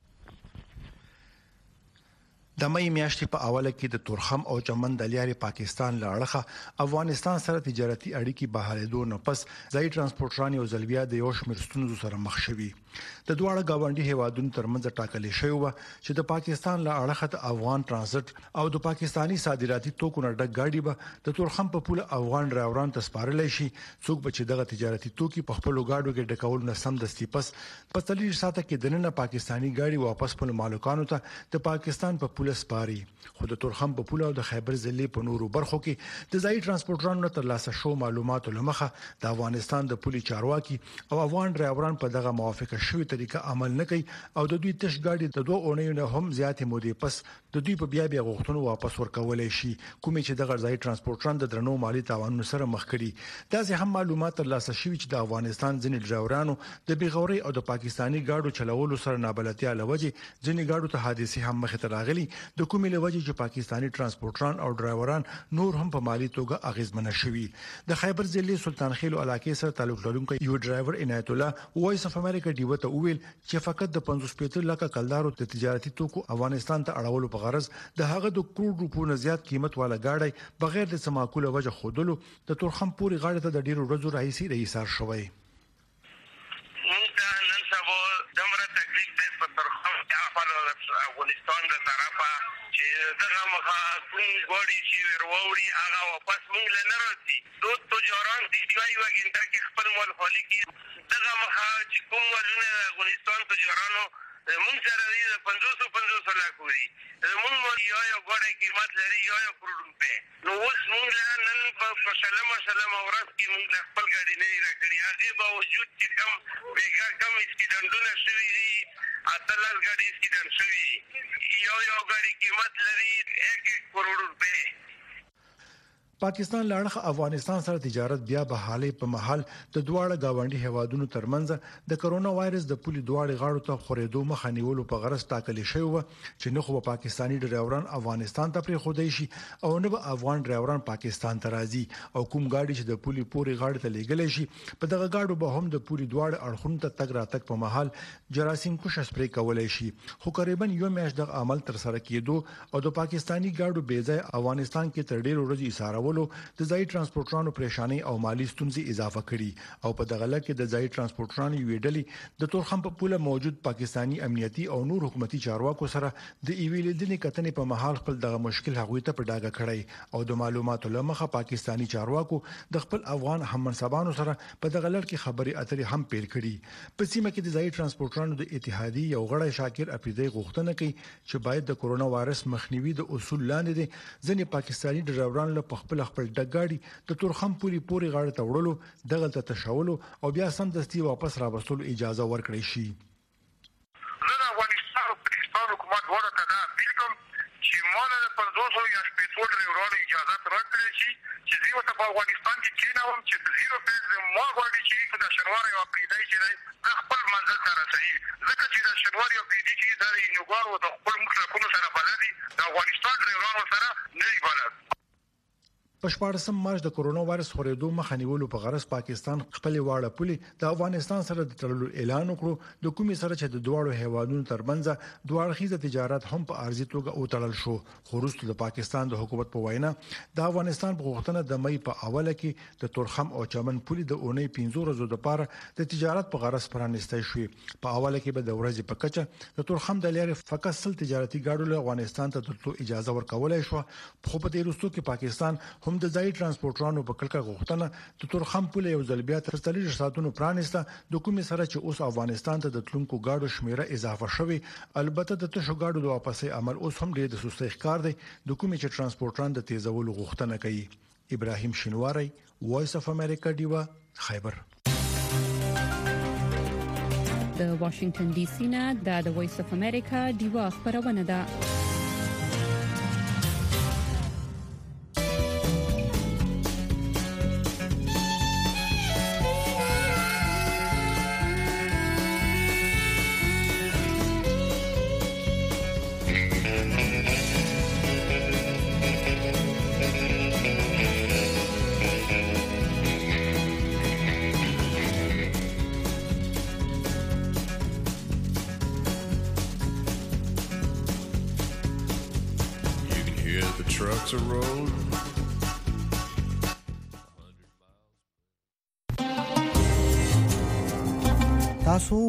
د مې میاشتې په اوله کې د تورخم او چمن د لارې پاکستان لاړخه افغانستان سره تجارتي اړیکې بحالېدو نه پس ځای ترانسپورټران یو ځل بیا د یو شمېر ستونزو سره مخ شوي. د دواړه گاونډي هیوادونو ترمنځ ټاکلې شوی و چې د پاکستان لاړخه د افغان ترانزیت او د پاکستانی صادراتي توکو نه ډک گاډي به د تورخم په پوله افغان ډرایوران ته سپارل شي. څوک به چې دغه تجارتي توکي په خپل گاډو کې ډکول نه سم دستي پس په 30 ساعته کې دننه پاکستانی گاډي واپس په مالکانو ته د پاکستان په پوله سپاري. خو د تورخم په پوله او د خیبر ضلع په نورو برخو کې د ځای ترانسپورټرانو تر لاسه شو معلوماتو لمخه د افغانستان د پولي چارواکي او افغان ډرایوران په دغه موافقه شوی طریقه عمل نه کوي او د دوی تش گاډي د 2 اونیو نه هم زیاتې مودې پس د دوی په بیا غوښتنو واپس ورکولای شي. کومې چې دغه ځای ترانسپورټران د درنو مالی تاوانونو سره مخ کړي. دا ځکه هم معلومات تر لاسه شوی چې د افغانستان ځینې ډرایورانو د بیغوري او د پاکستانی گاډو چلولو سره نابلدتیا لوجه ځینې گاډو ته حادثه هم مخ ته راغلي. د کومې لوجه چې پاکستانی ترانسپورټران او ډرایوران نور هم په مالی توګه اغیزمن شوي. د خیبر ضلع سلطان خیلو علاقې سره تعلق لرونکي یو ډرایور عنایت الله وایس اف امریکا ډیو ته ویل چې فقط د 55 لک کلدارو د تجارتي توکو افغانستان ته اړولو په غرض د هغه د کروڑ روپو نه زیات قیمت والا گاډي بغیر د سماکوله وجه خودلو د تورخم پوري غاړه ته د ډیرو ورځو راهیسي د ایثار شوی. افغانستان د طرفه چې دغه مخه کوم ګاډي چې وروړي هغه واپس مونږ له نه راځي. دوه تجاران د دیوای وګینټه کې خپل مال خالي کی دغه مخه چې کوم ولونه افغانستان تجارانو مونږ سره د 550 لک وي. مونږ یو ګاډي قیمت لري یو کروڑ روپے. نو اوس مونږ نن په سلام اورس کې مونږ خپل ګاډي نه راکړي. هغه باوجود چې کم اسکیډنټونه شوي دي اتلل ګاډي اسکیډنټ شوي یو ګاډي قیمت لري 1 کروڑ روپے. پاکستان لاړخه افغانستان سره تجارت بیا به حالې په محل د دواړه گاونډي هیوادونو ترمنځ د کرونا وایرس د پولي دواړه غاړو ته خورېدو مخه نیولو په غرض ټاکلې شوی و چې نه خو پاکستانی ډرایوران افغانستان ته پرې خودای شي او نه به افغان ډرایوران پاکستان ته راځي او کوم گاډي چې د پولي پوري غاړه ته لېږل شي په دغه گاډو به هم د پولي دواړه اړخونو ته تګ راتګ په محل جراثیم کوش سپری کولای شي. خو قریبا یو میاشت د عمل تر سره کېدو او د پاکستانی گاډو بیځای افغانستان کې تر ډیرو ورځې ایثار د ځای ترانسپورټرانو پریشانی او مالی ستونزې اضافه کړي او په دغه لکه د ځای ترانسپورټرانو ویډلې د تورخم په پوله موجود پاکستانی امنیتي او نور حکومتي چارواکو سره د ایویل دنې کتنې په محل خپل دغه مشکل هغوی ته په ډاګه کړی او د معلوماتو لمخه پاکستانی چارواکو د خپل افغان هممنصبانو سره په دغه لړ کې خبري اترې هم پیل کړي. په سیمه کې د ځای ترانسپورټرانو د اتحادیې یو غړی شاکر اپریدی غوښتنه کوي چې باید د کرونا وایرس مخنیوي د اصول لاندې دي ځنې پاکستانی ډرایوران له خپل د گاډي د تورخم پولی پوري غاړه ته وړلو دغه ته تشولو او بیا سم دستي واپس راوستلو اجازه ورکړي شي. زه د افغانستان او پاکستان حکومت وړه ته دا اپیل کوم چې مال د 500 یا 500 ډرایورانو اجازه ورکړي شي چې دوی ته په افغانستان کې کېناوم چې د 0 ما غواړي چې د شنوار او اپریدي چې خپل منځل ته رسېږي ځکه چې د شنوار او اپریدي چې د یوګارو د خپل مخالفینو سره بلدي د افغانستان ډرایورانو سره نه بلد. په 14 مارچ د کرونا وایرس خورېدو مخه نیولو په غرض پاکستان خپل واړه پولي د افغانستان سره د تړلو اعلان وکړو د کومې سره چې د دوړو هیوادونو ترمنځ دوه اړخیزه تجارت هم په ارزي توګه او تړل شو. خو وروسته د پاکستان د حکومت په وینا د افغانستان په غوښتنه د مې په اوله کې د تورخم او چمن پولي د اونۍ 15 ورځې لپاره د تجارت په غرض پرانستای شو. په اوله کې به د ورځې په کچه د تورخم د لارې فقط سل تجارتي ګاډو له افغانستان ته تلو اجازه ورکولای شو. خو په دې وروسته کې پاکستان هم د ځای ترانسپورټرانو په کلکه غوښتنه د تورخم پوله یو ځل بیا تر 30 ساعتونو پرانیسته د کومې سره چې اوس افغانستان ته د تلونکو گاډو شمیره اضافه شوی. البته د تشو گاډو د واپسې عمل اوس هم ډېر د سستۍ ښکار دی د کومې چې ترانسپورټران د تیزولو غوښتنه کوي. ابراهيم شینواری وایس اف امریکا دیوا خیبر. د واشنگټن ډي سي نه د وایس اف امریکا دیوا خبرونه ده. trucks are rolling. تاسو